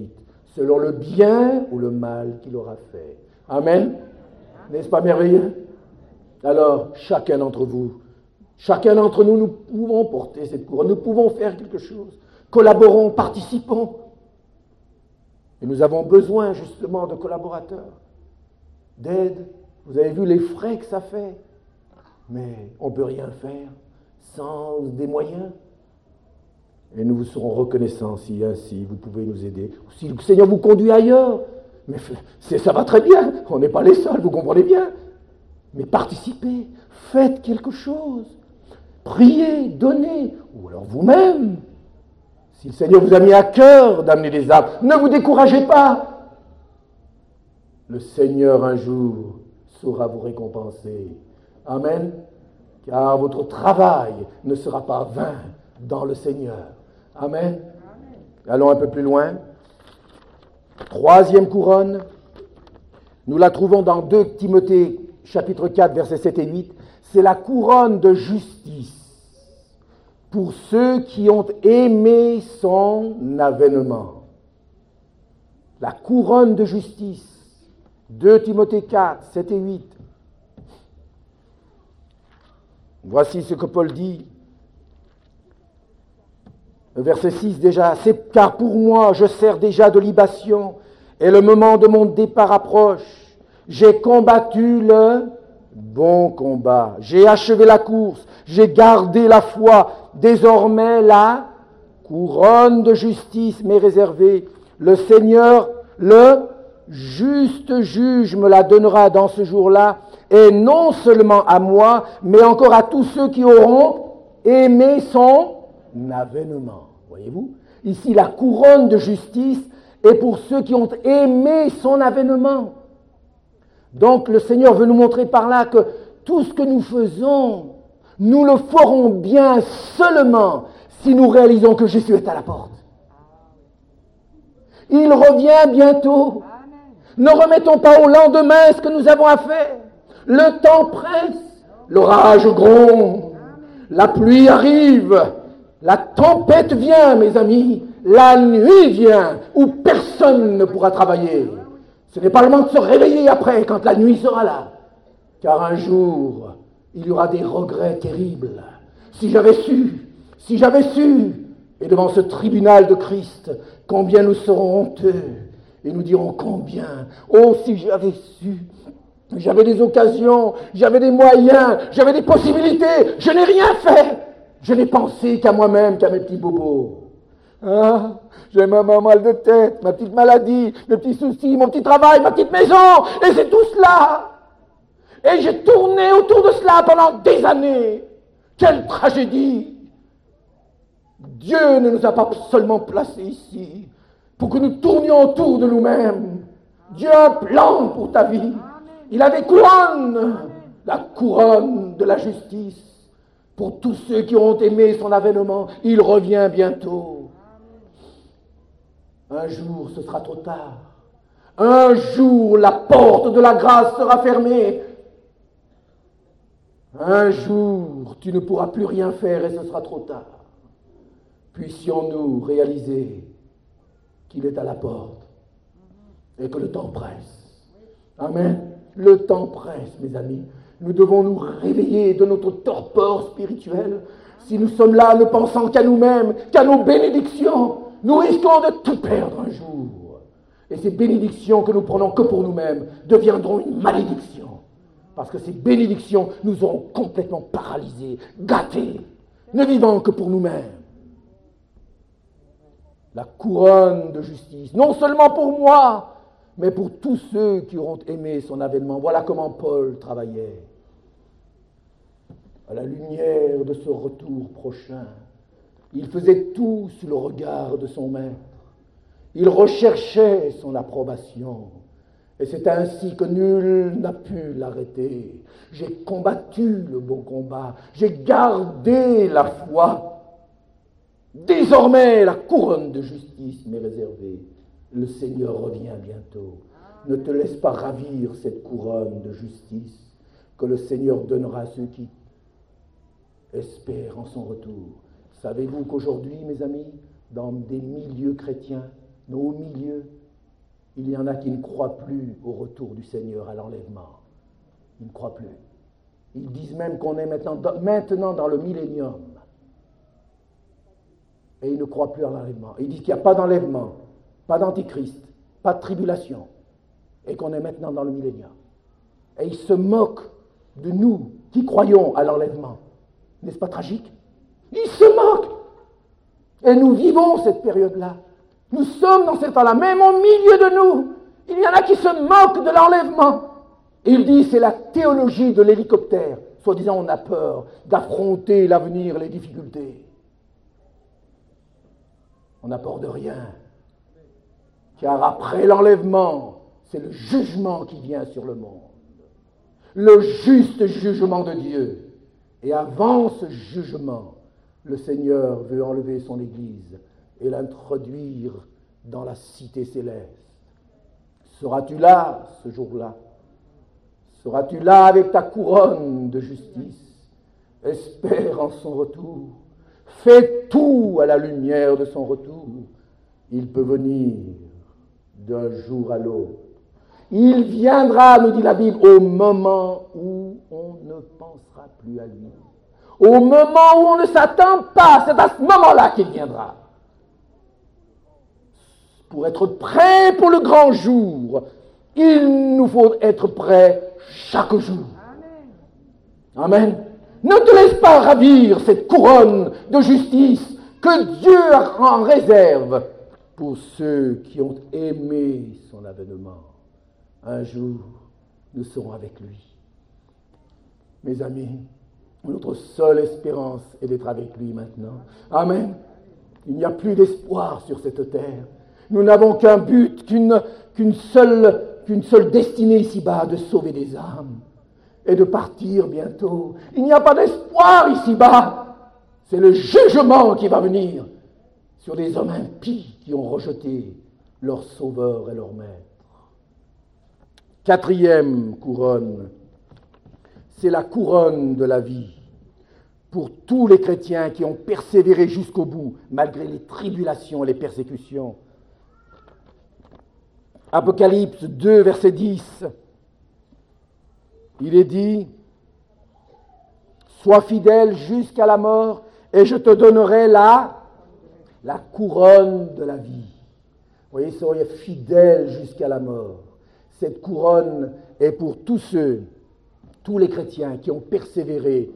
selon le bien ou le mal qu'il aura fait. Amen. N'est-ce pas merveilleux? Alors, chacun d'entre vous, chacun d'entre nous, nous pouvons porter cette couronne, nous pouvons faire quelque chose. Collaborons, participons. Et nous avons besoin justement de collaborateurs, d'aide. Vous avez vu les frais que ça fait. Mais on ne peut rien faire sans des moyens. Et nous vous serons reconnaissants si ainsi vous pouvez nous aider. Ou si le Seigneur vous conduit ailleurs. Mais ça va très bien, on n'est pas les seuls, vous comprenez bien. Mais participez, faites quelque chose. Priez, donnez, ou alors vous-même. Si le Seigneur vous a mis à cœur d'amener des âmes, ne vous découragez pas. Le Seigneur un jour saura vous récompenser. Amen. Car votre travail ne sera pas vain dans le Seigneur. Amen. Amen. Allons un peu plus loin. Troisième couronne, nous la trouvons dans deux Timothée chapitre quatre, versets sept et huit. C'est la couronne de justice pour ceux qui ont aimé son avènement. La couronne de justice. deux Timothée quatre, sept et huit. Voici ce que Paul dit. Verset six déjà. C'est car pour moi je sers déjà de libation et le moment de mon départ approche. J'ai combattu le bon combat. J'ai achevé la course. J'ai gardé la foi. Désormais la couronne de justice m'est réservée. Le Seigneur, le juste juge, me la donnera dans ce jour-là, et non seulement à moi, mais encore à tous ceux qui auront aimé son avènement. Voyez-vous? Ici, la couronne de justice est pour ceux qui ont aimé son avènement. Donc, le Seigneur veut nous montrer par là que tout ce que nous faisons, nous le ferons bien seulement si nous réalisons que Jésus est à la porte. Il revient bientôt. Ne remettons pas au lendemain ce que nous avons à faire. Le temps presse, l'orage gronde, la pluie arrive, la tempête vient, mes amis, la nuit vient où personne ne pourra travailler. Ce n'est pas le moment de se réveiller après quand la nuit sera là, car un jour, il y aura des regrets terribles. Si j'avais su, si j'avais su, et devant ce tribunal de Christ, combien nous serons honteux, et nous dirons combien, oh si j'avais su, j'avais des occasions, j'avais des moyens, j'avais des possibilités, je n'ai rien fait, je n'ai pensé qu'à moi-même, qu'à mes petits bobos. Ah, j'ai ma mal de tête, ma petite maladie, mes petits soucis, mon petit travail, ma petite maison, et c'est tout cela. Et j'ai tourné autour de cela pendant des années. Quelle tragédie! Dieu ne nous a pas seulement placés ici pour que nous tournions autour de nous-mêmes. Dieu a un plan pour ta vie. Il a des couronnes, la couronne de la justice pour tous ceux qui ont aimé son avènement. Il revient bientôt. Un jour, ce sera trop tard. Un jour, la porte de la grâce sera fermée. Un jour, tu ne pourras plus rien faire et ce sera trop tard. Puissions-nous réaliser qu'il est à la porte et que le temps presse. Amen. Le temps presse, mes amis. Nous devons nous réveiller de notre torpeur spirituelle. Si nous sommes là ne pensant qu'à nous-mêmes, qu'à nos bénédictions, nous risquons de tout perdre un jour. Et ces bénédictions que nous prenons que pour nous-mêmes deviendront une malédiction. Parce que ces bénédictions nous auront complètement paralysés, gâtés, ne vivant que pour nous-mêmes. La couronne de justice, non seulement pour moi, mais pour tous ceux qui auront aimé son avènement. Voilà comment Paul travaillait. À la lumière de ce retour prochain, il faisait tout sous le regard de son maître. Il recherchait son approbation. Et c'est ainsi que nul n'a pu l'arrêter. J'ai combattu le bon combat. J'ai gardé la foi. Désormais, la couronne de justice m'est réservée. Le Seigneur revient bientôt. Ne te laisse pas ravir cette couronne de justice que le Seigneur donnera à ceux qui espèrent en son retour. Savez-vous qu'aujourd'hui, mes amis, dans des milieux chrétiens, nos milieux, Il y en a qui ne croient plus au retour du Seigneur, à l'enlèvement. Ils ne croient plus. Ils disent même qu'on est maintenant dans, maintenant dans le millénium. Et ils ne croient plus à l'enlèvement. Ils disent qu'il n'y a pas d'enlèvement, pas d'antichrist, pas de tribulation. Et qu'on est maintenant dans le millénium. Et ils se moquent de nous qui croyons à l'enlèvement. N'est-ce pas tragique? Ils se moquent. Et nous vivons cette période-là. Nous sommes dans ce temps-là, même au milieu de nous. Il y en a qui se moquent de l'enlèvement. Et il dit, c'est la théologie de l'hélicoptère. Soi-disant, on a peur d'affronter l'avenir, les difficultés. On n'a peur de rien. Car après l'enlèvement, c'est le jugement qui vient sur le monde. Le juste jugement de Dieu. Et avant ce jugement, le Seigneur veut enlever son Église et l'introduire dans la cité céleste. Seras-tu là ce jour-là? Seras-tu là avec ta couronne de justice? Espère en son retour. Fais tout à la lumière de son retour. Il peut venir d'un jour à l'autre. Il viendra, nous dit la Bible, au moment où on ne pensera plus à lui. Au moment où on ne s'attend pas, c'est à ce moment-là qu'il viendra. Pour être prêt pour le grand jour, il nous faut être prêts chaque jour. Amen. Amen. Ne te laisse pas ravir cette couronne de justice que Dieu en réserve pour ceux qui ont aimé son avènement. Un jour, nous serons avec lui. Mes amis, notre seule espérance est d'être avec lui maintenant. Amen. Il n'y a plus d'espoir sur cette terre. Nous n'avons qu'un but, qu'une, qu'une seule, qu'une seule destinée ici-bas, de sauver des âmes et de partir bientôt. Il n'y a pas d'espoir ici-bas. C'est le jugement qui va venir sur des hommes impies qui ont rejeté leur sauveur et leur maître. Quatrième couronne, c'est la couronne de la vie. Pour tous les chrétiens qui ont persévéré jusqu'au bout, malgré les tribulations et les persécutions. Apocalypse deux, verset dix, il est dit, « Sois fidèle jusqu'à la mort, et je te donnerai la, la couronne de la vie. » Vous voyez, soyez fidèle jusqu'à la mort. Cette couronne est pour tous ceux, tous les chrétiens qui ont persévéré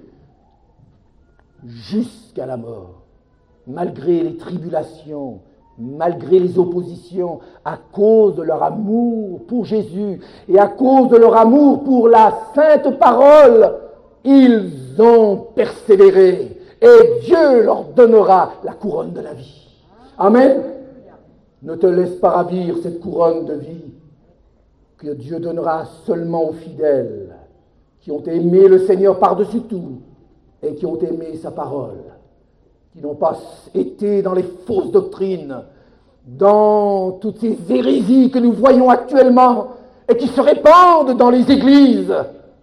jusqu'à la mort, malgré les tribulations, malgré les oppositions, à cause de leur amour pour Jésus et à cause de leur amour pour la sainte parole, ils ont persévéré et Dieu leur donnera la couronne de la vie. Amen. Ne te laisse pas ravir cette couronne de vie que Dieu donnera seulement aux fidèles qui ont aimé le Seigneur par-dessus tout et qui ont aimé sa parole, qui n'ont pas été dans les fausses doctrines, dans toutes ces hérésies que nous voyons actuellement et qui se répandent dans les églises.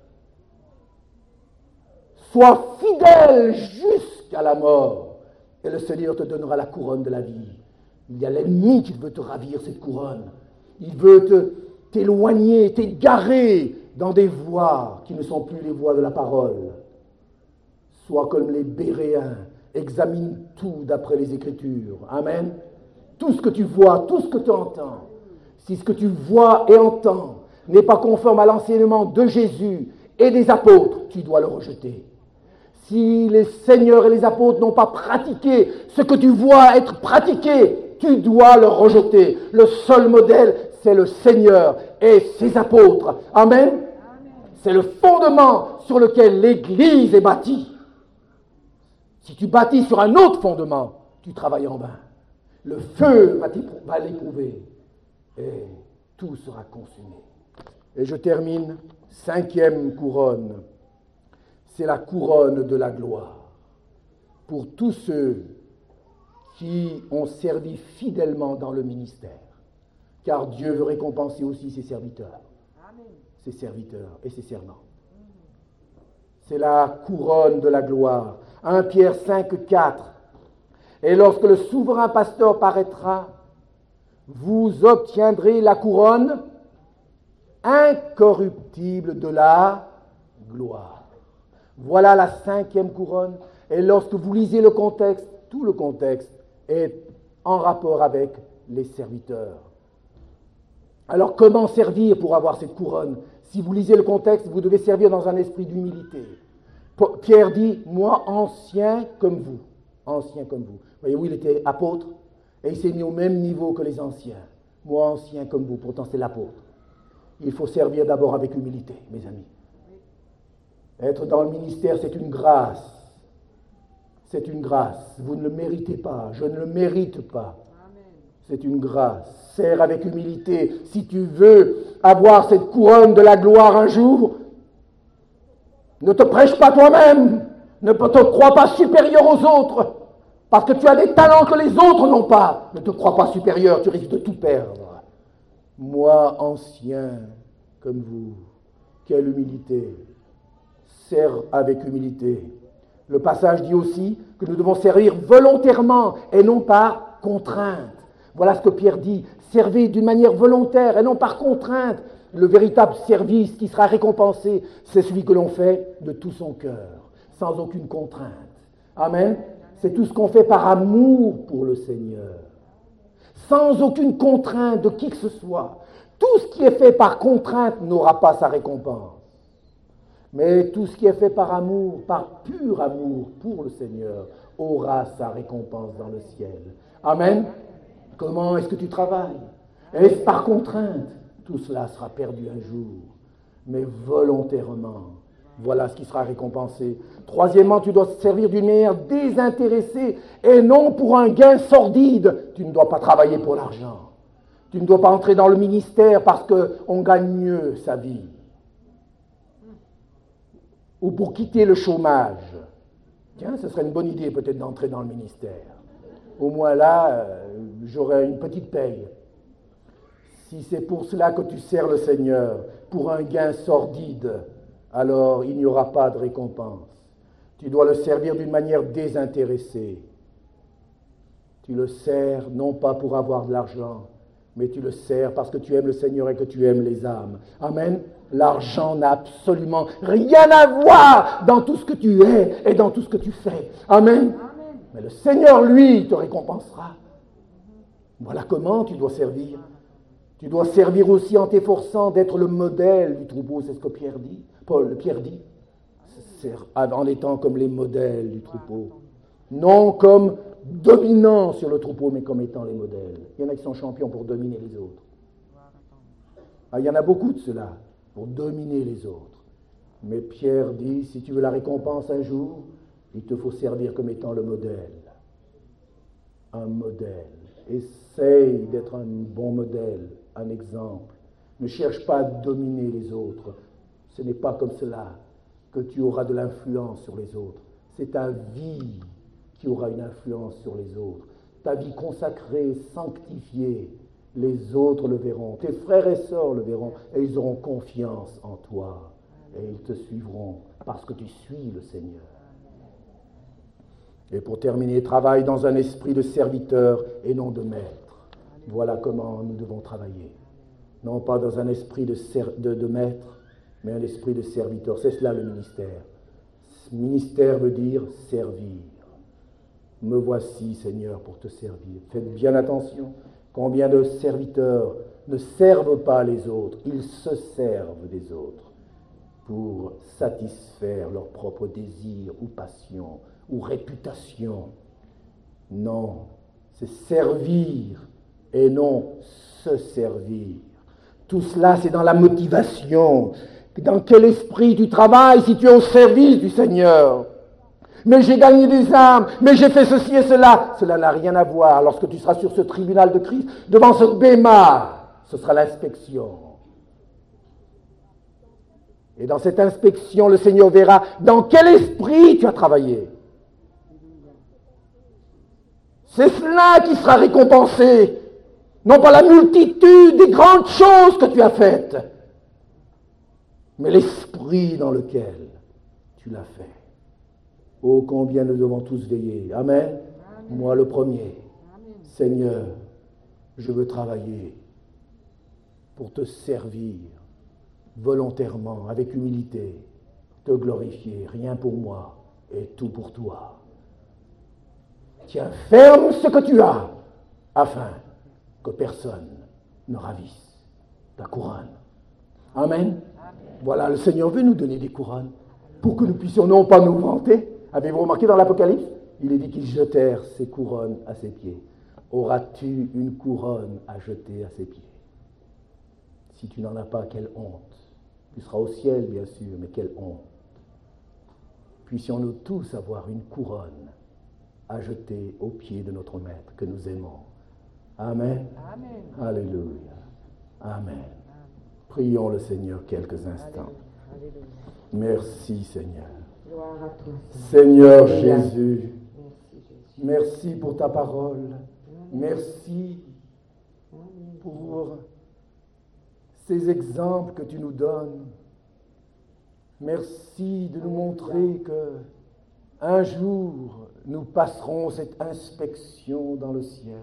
Sois fidèle jusqu'à la mort et le Seigneur te donnera la couronne de la vie. Il y a l'ennemi qui veut te ravir cette couronne. Il veut te, t'éloigner, t'égarer dans des voies qui ne sont plus les voies de la parole. Sois comme les Béréens, examine tout d'après les Écritures. Amen. Tout ce que tu vois, tout ce que tu entends, si ce que tu vois et entends n'est pas conforme à l'enseignement de Jésus et des apôtres, tu dois le rejeter. Si les seigneurs et les apôtres n'ont pas pratiqué ce que tu vois être pratiqué, tu dois le rejeter. Le seul modèle, c'est le Seigneur et ses apôtres. Amen. Amen. C'est le fondement sur lequel l'Église est bâtie. Si tu bâtis sur un autre fondement, tu travailles en vain. Le feu va, va l'éprouver et tout sera consumé. Et je termine, cinquième couronne, c'est la couronne de la gloire. Pour tous ceux qui ont servi fidèlement dans le ministère, car Dieu veut récompenser aussi ses serviteurs, Amen. Ses serviteurs et ses servants. C'est la couronne de la gloire. premier Pierre cinq, quatre. Et lorsque le souverain pasteur paraîtra, vous obtiendrez la couronne incorruptible de la gloire. Voilà la cinquième couronne. Et lorsque vous lisez le contexte, tout le contexte est en rapport avec les serviteurs. Alors comment servir pour avoir cette couronne? Si vous lisez le contexte, vous devez servir dans un esprit d'humilité. Pierre dit, moi ancien comme vous, ancien comme vous. Voyez-vous, il était apôtre et il s'est mis au même niveau que les anciens. Moi ancien comme vous, pourtant c'est l'apôtre. Il faut servir d'abord avec humilité, mes amis. Être dans le ministère, c'est une grâce. C'est une grâce. Vous ne le méritez pas. Je ne le mérite pas. C'est une grâce. Sers avec humilité. Si tu veux avoir cette couronne de la gloire un jour, ne te prêche pas toi-même. Ne te crois pas supérieur aux autres. Parce que tu as des talents que les autres n'ont pas. Ne te crois pas supérieur, tu risques de tout perdre. Moi, ancien comme vous, quelle humilité. Sers avec humilité. Le passage dit aussi que nous devons servir volontairement et non par contrainte. Voilà ce que Pierre dit. Servez d'une manière volontaire et non par contrainte. Le véritable service qui sera récompensé, c'est celui que l'on fait de tout son cœur, sans aucune contrainte. Amen. C'est tout ce qu'on fait par amour pour le Seigneur, sans aucune contrainte de qui que ce soit. Tout ce qui est fait par contrainte n'aura pas sa récompense. Mais tout ce qui est fait par amour, par pur amour pour le Seigneur, aura sa récompense dans le ciel. Amen. Comment est-ce que tu travailles? Est-ce par contrainte? Tout cela sera perdu un jour. Mais volontairement, voilà ce qui sera récompensé. Troisièmement, tu dois servir d'une manière désintéressée et non pour un gain sordide. Tu ne dois pas travailler pour l'argent. Tu ne dois pas entrer dans le ministère parce qu'on gagne mieux sa vie. Ou pour quitter le chômage. Tiens, ce serait une bonne idée peut-être d'entrer dans le ministère. Au moins là, euh, j'aurai une petite paye. Si c'est pour cela que tu sers le Seigneur, pour un gain sordide, alors il n'y aura pas de récompense. Tu dois le servir d'une manière désintéressée. Tu le sers non pas pour avoir de l'argent, mais tu le sers parce que tu aimes le Seigneur et que tu aimes les âmes. Amen. L'argent n'a absolument rien à voir dans tout ce que tu es et dans tout ce que tu fais. Amen. Amen. Mais le Seigneur, lui, te récompensera. Voilà comment tu dois servir. Tu dois servir aussi en t'efforçant d'être le modèle du troupeau. C'est ce que Pierre dit. Paul, Pierre dit. En étant comme les modèles du troupeau. Non comme dominant sur le troupeau, mais comme étant les modèles. Il y en a qui sont champions pour dominer les autres. Ah, il y en a beaucoup de cela, pour dominer les autres. Mais Pierre dit, si tu veux la récompense un jour, il te faut servir comme étant le modèle. Un modèle. Essaye d'être un bon modèle, un exemple. Ne cherche pas à dominer les autres. Ce n'est pas comme cela que tu auras de l'influence sur les autres. C'est ta vie qui aura une influence sur les autres. Ta vie consacrée, sanctifiée, les autres le verront. Tes frères et sœurs le verront et ils auront confiance en toi. Et ils te suivront parce que tu suis le Seigneur. Et pour terminer, travaille dans un esprit de serviteur et non de maître. Voilà comment nous devons travailler. Non pas dans un esprit de, ser- de, de maître, mais un esprit de serviteur. C'est cela le ministère. Ce ministère veut dire servir. Me voici, Seigneur, pour te servir. Faites bien attention. Combien de serviteurs ne servent pas les autres, ils se servent des autres pour satisfaire leurs propres désirs ou passions ou réputation. Non, c'est servir et non se servir. Tout cela, c'est dans la motivation. Dans quel esprit tu travailles si tu es au service du Seigneur? Mais j'ai gagné des âmes, mais j'ai fait ceci et cela. Cela n'a rien à voir. Lorsque tu seras sur ce tribunal de Christ, devant ce béma, ce sera l'inspection. Et dans cette inspection, le Seigneur verra dans quel esprit tu as travaillé. C'est cela qui sera récompensé. Non pas la multitude des grandes choses que tu as faites, mais l'esprit dans lequel tu l'as fait. Oh, combien nous devons tous veiller. Amen. Amen. Moi le premier. Amen. Seigneur, Je veux travailler pour te servir volontairement, avec humilité, te glorifier, rien pour moi et tout pour toi. Tiens ferme ce que tu as, afin que personne ne ravisse ta couronne. Amen. Amen. Voilà, le Seigneur veut nous donner des couronnes pour que nous puissions non pas nous vanter. Avez-vous remarqué dans l'Apocalypse? Il est dit qu'ils jetèrent ses couronnes à ses pieds. Auras-tu une couronne à jeter à ses pieds? Si tu n'en as pas, quelle honte. Tu seras au ciel, bien sûr, mais quelle honte. Puissions-nous tous avoir une couronne à jeter aux pieds de notre Maître que nous aimons. Amen. Amen. Alléluia. Amen. Prions le Seigneur quelques instants. Alléluia. Merci Seigneur. Gloire à toi, Seigneur, Seigneur Jésus, merci pour ta parole. Merci pour ces exemples que tu nous donnes. Merci de nous montrer que un jour nous passerons cette inspection dans le ciel.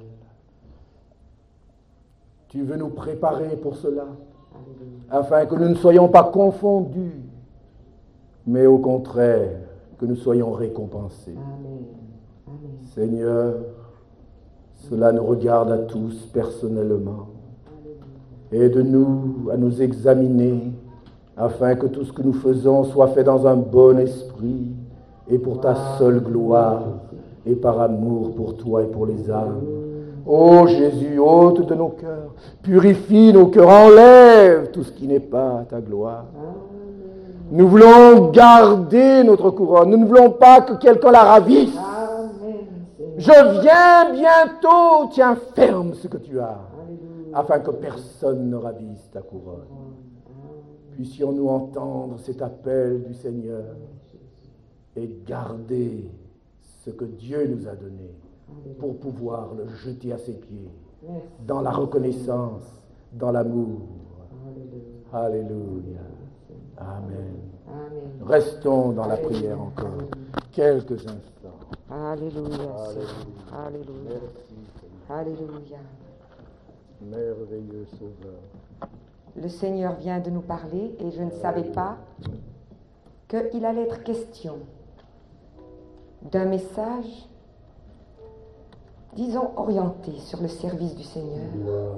Tu veux nous préparer pour cela, afin que nous ne soyons pas confondus, mais au contraire, que nous soyons récompensés. Amen. Amen. Seigneur, cela nous regarde à tous personnellement. Aide-nous à nous examiner, afin que tout ce que nous faisons soit fait dans un bon esprit, et pour ta seule gloire, et par amour pour toi et pour les âmes. Ô Jésus, ôte de nos cœurs, purifie nos cœurs, enlève tout ce qui n'est pas ta gloire. Nous voulons garder notre couronne, nous ne voulons pas que quelqu'un la ravisse. Je viens bientôt, tiens ferme ce que tu as, afin que personne ne ravisse ta couronne. Puissions-nous entendre cet appel du Seigneur et garder ce que Dieu nous a donné pour pouvoir le jeter à ses pieds, dans la reconnaissance, dans l'amour. Alléluia. Amen. Amen. Restons dans la prière encore quelques instants. Alléluia. Alléluia. Alléluia. Merci. Alléluia. Merveilleux Sauveur. Le Seigneur vient de nous parler et je ne savais pas qu'il allait être question d'un message, disons, orienté sur le service du Seigneur.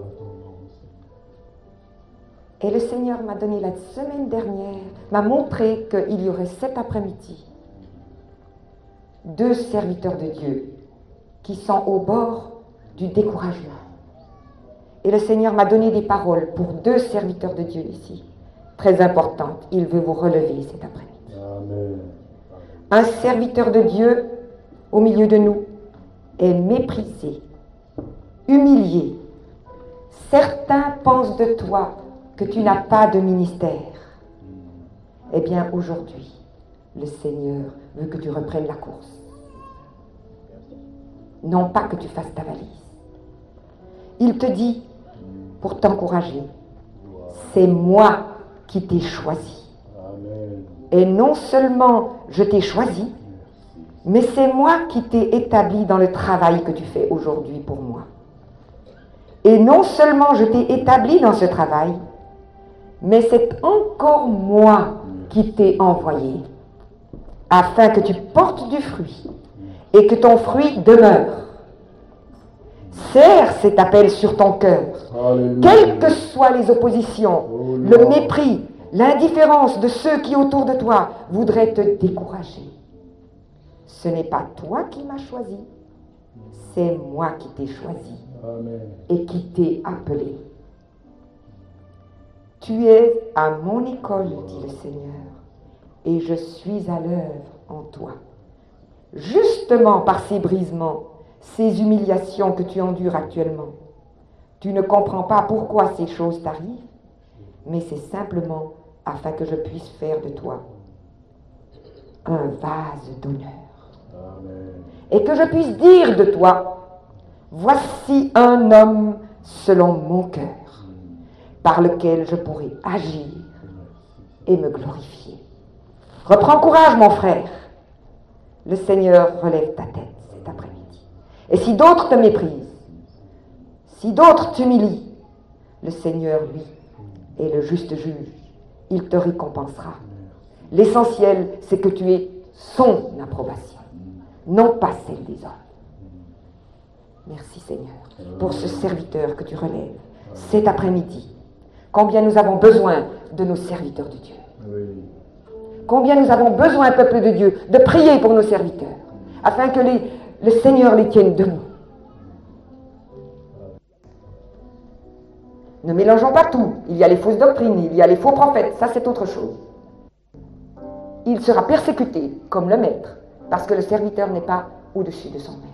Et le Seigneur m'a donné la semaine dernière, m'a montré qu'il y aurait cet après-midi deux serviteurs de Dieu qui sont au bord du découragement. Et le Seigneur m'a donné des paroles pour deux serviteurs de Dieu ici, très importantes. Il veut vous relever cet après-midi. Amen. Un serviteur de Dieu au milieu de nous est méprisé, humilié. Certains pensent de toi que tu n'as pas de ministère. Eh bien, aujourd'hui, le Seigneur veut que tu reprennes la course. Non pas que tu fasses ta valise. Il te dit, pour t'encourager, c'est moi qui t'ai choisi. Amen. Et non seulement je t'ai choisi, mais c'est moi qui t'ai établi dans le travail que tu fais aujourd'hui pour moi. Et non seulement je t'ai établi dans ce travail, mais c'est encore moi qui t'ai envoyé, afin que tu portes du fruit et que ton fruit demeure. Serre cet appel sur ton cœur. Alléluia. Quelles que soient les oppositions, oh, le mépris, l'indifférence de ceux qui autour de toi voudraient te décourager. Ce n'est pas toi qui m'as choisi, c'est moi qui t'ai choisi. Amen. Et qui t'ai appelé. Tu es à mon école, dit le Seigneur, et je suis à l'œuvre en toi. Justement par ces brisements, ces humiliations que tu endures actuellement, tu ne comprends pas pourquoi ces choses t'arrivent, mais c'est simplement afin que je puisse faire de toi un vase d'honneur. Amen. Et que je puisse dire de toi, voici un homme selon mon cœur, par lequel je pourrai agir et me glorifier. Reprends courage, mon frère. Le Seigneur relève ta tête cet après-midi. Et si d'autres te méprisent, Si d'autres t'humilient, le Seigneur, lui, est le juste juge. Il te récompensera. L'essentiel, c'est que tu aies son approbation, non pas celle des hommes. Merci Seigneur pour ce serviteur que tu relèves cet après-midi. Combien nous avons besoin de nos serviteurs de Dieu. Combien nous avons besoin, peuple de Dieu, de prier pour nos serviteurs, afin que les, le Seigneur les tienne debout. Ne mélangeons pas tout. Il y a les fausses doctrines, il y a les faux prophètes, ça c'est autre chose. Il sera persécuté comme le maître, parce que le serviteur n'est pas au-dessus de son maître.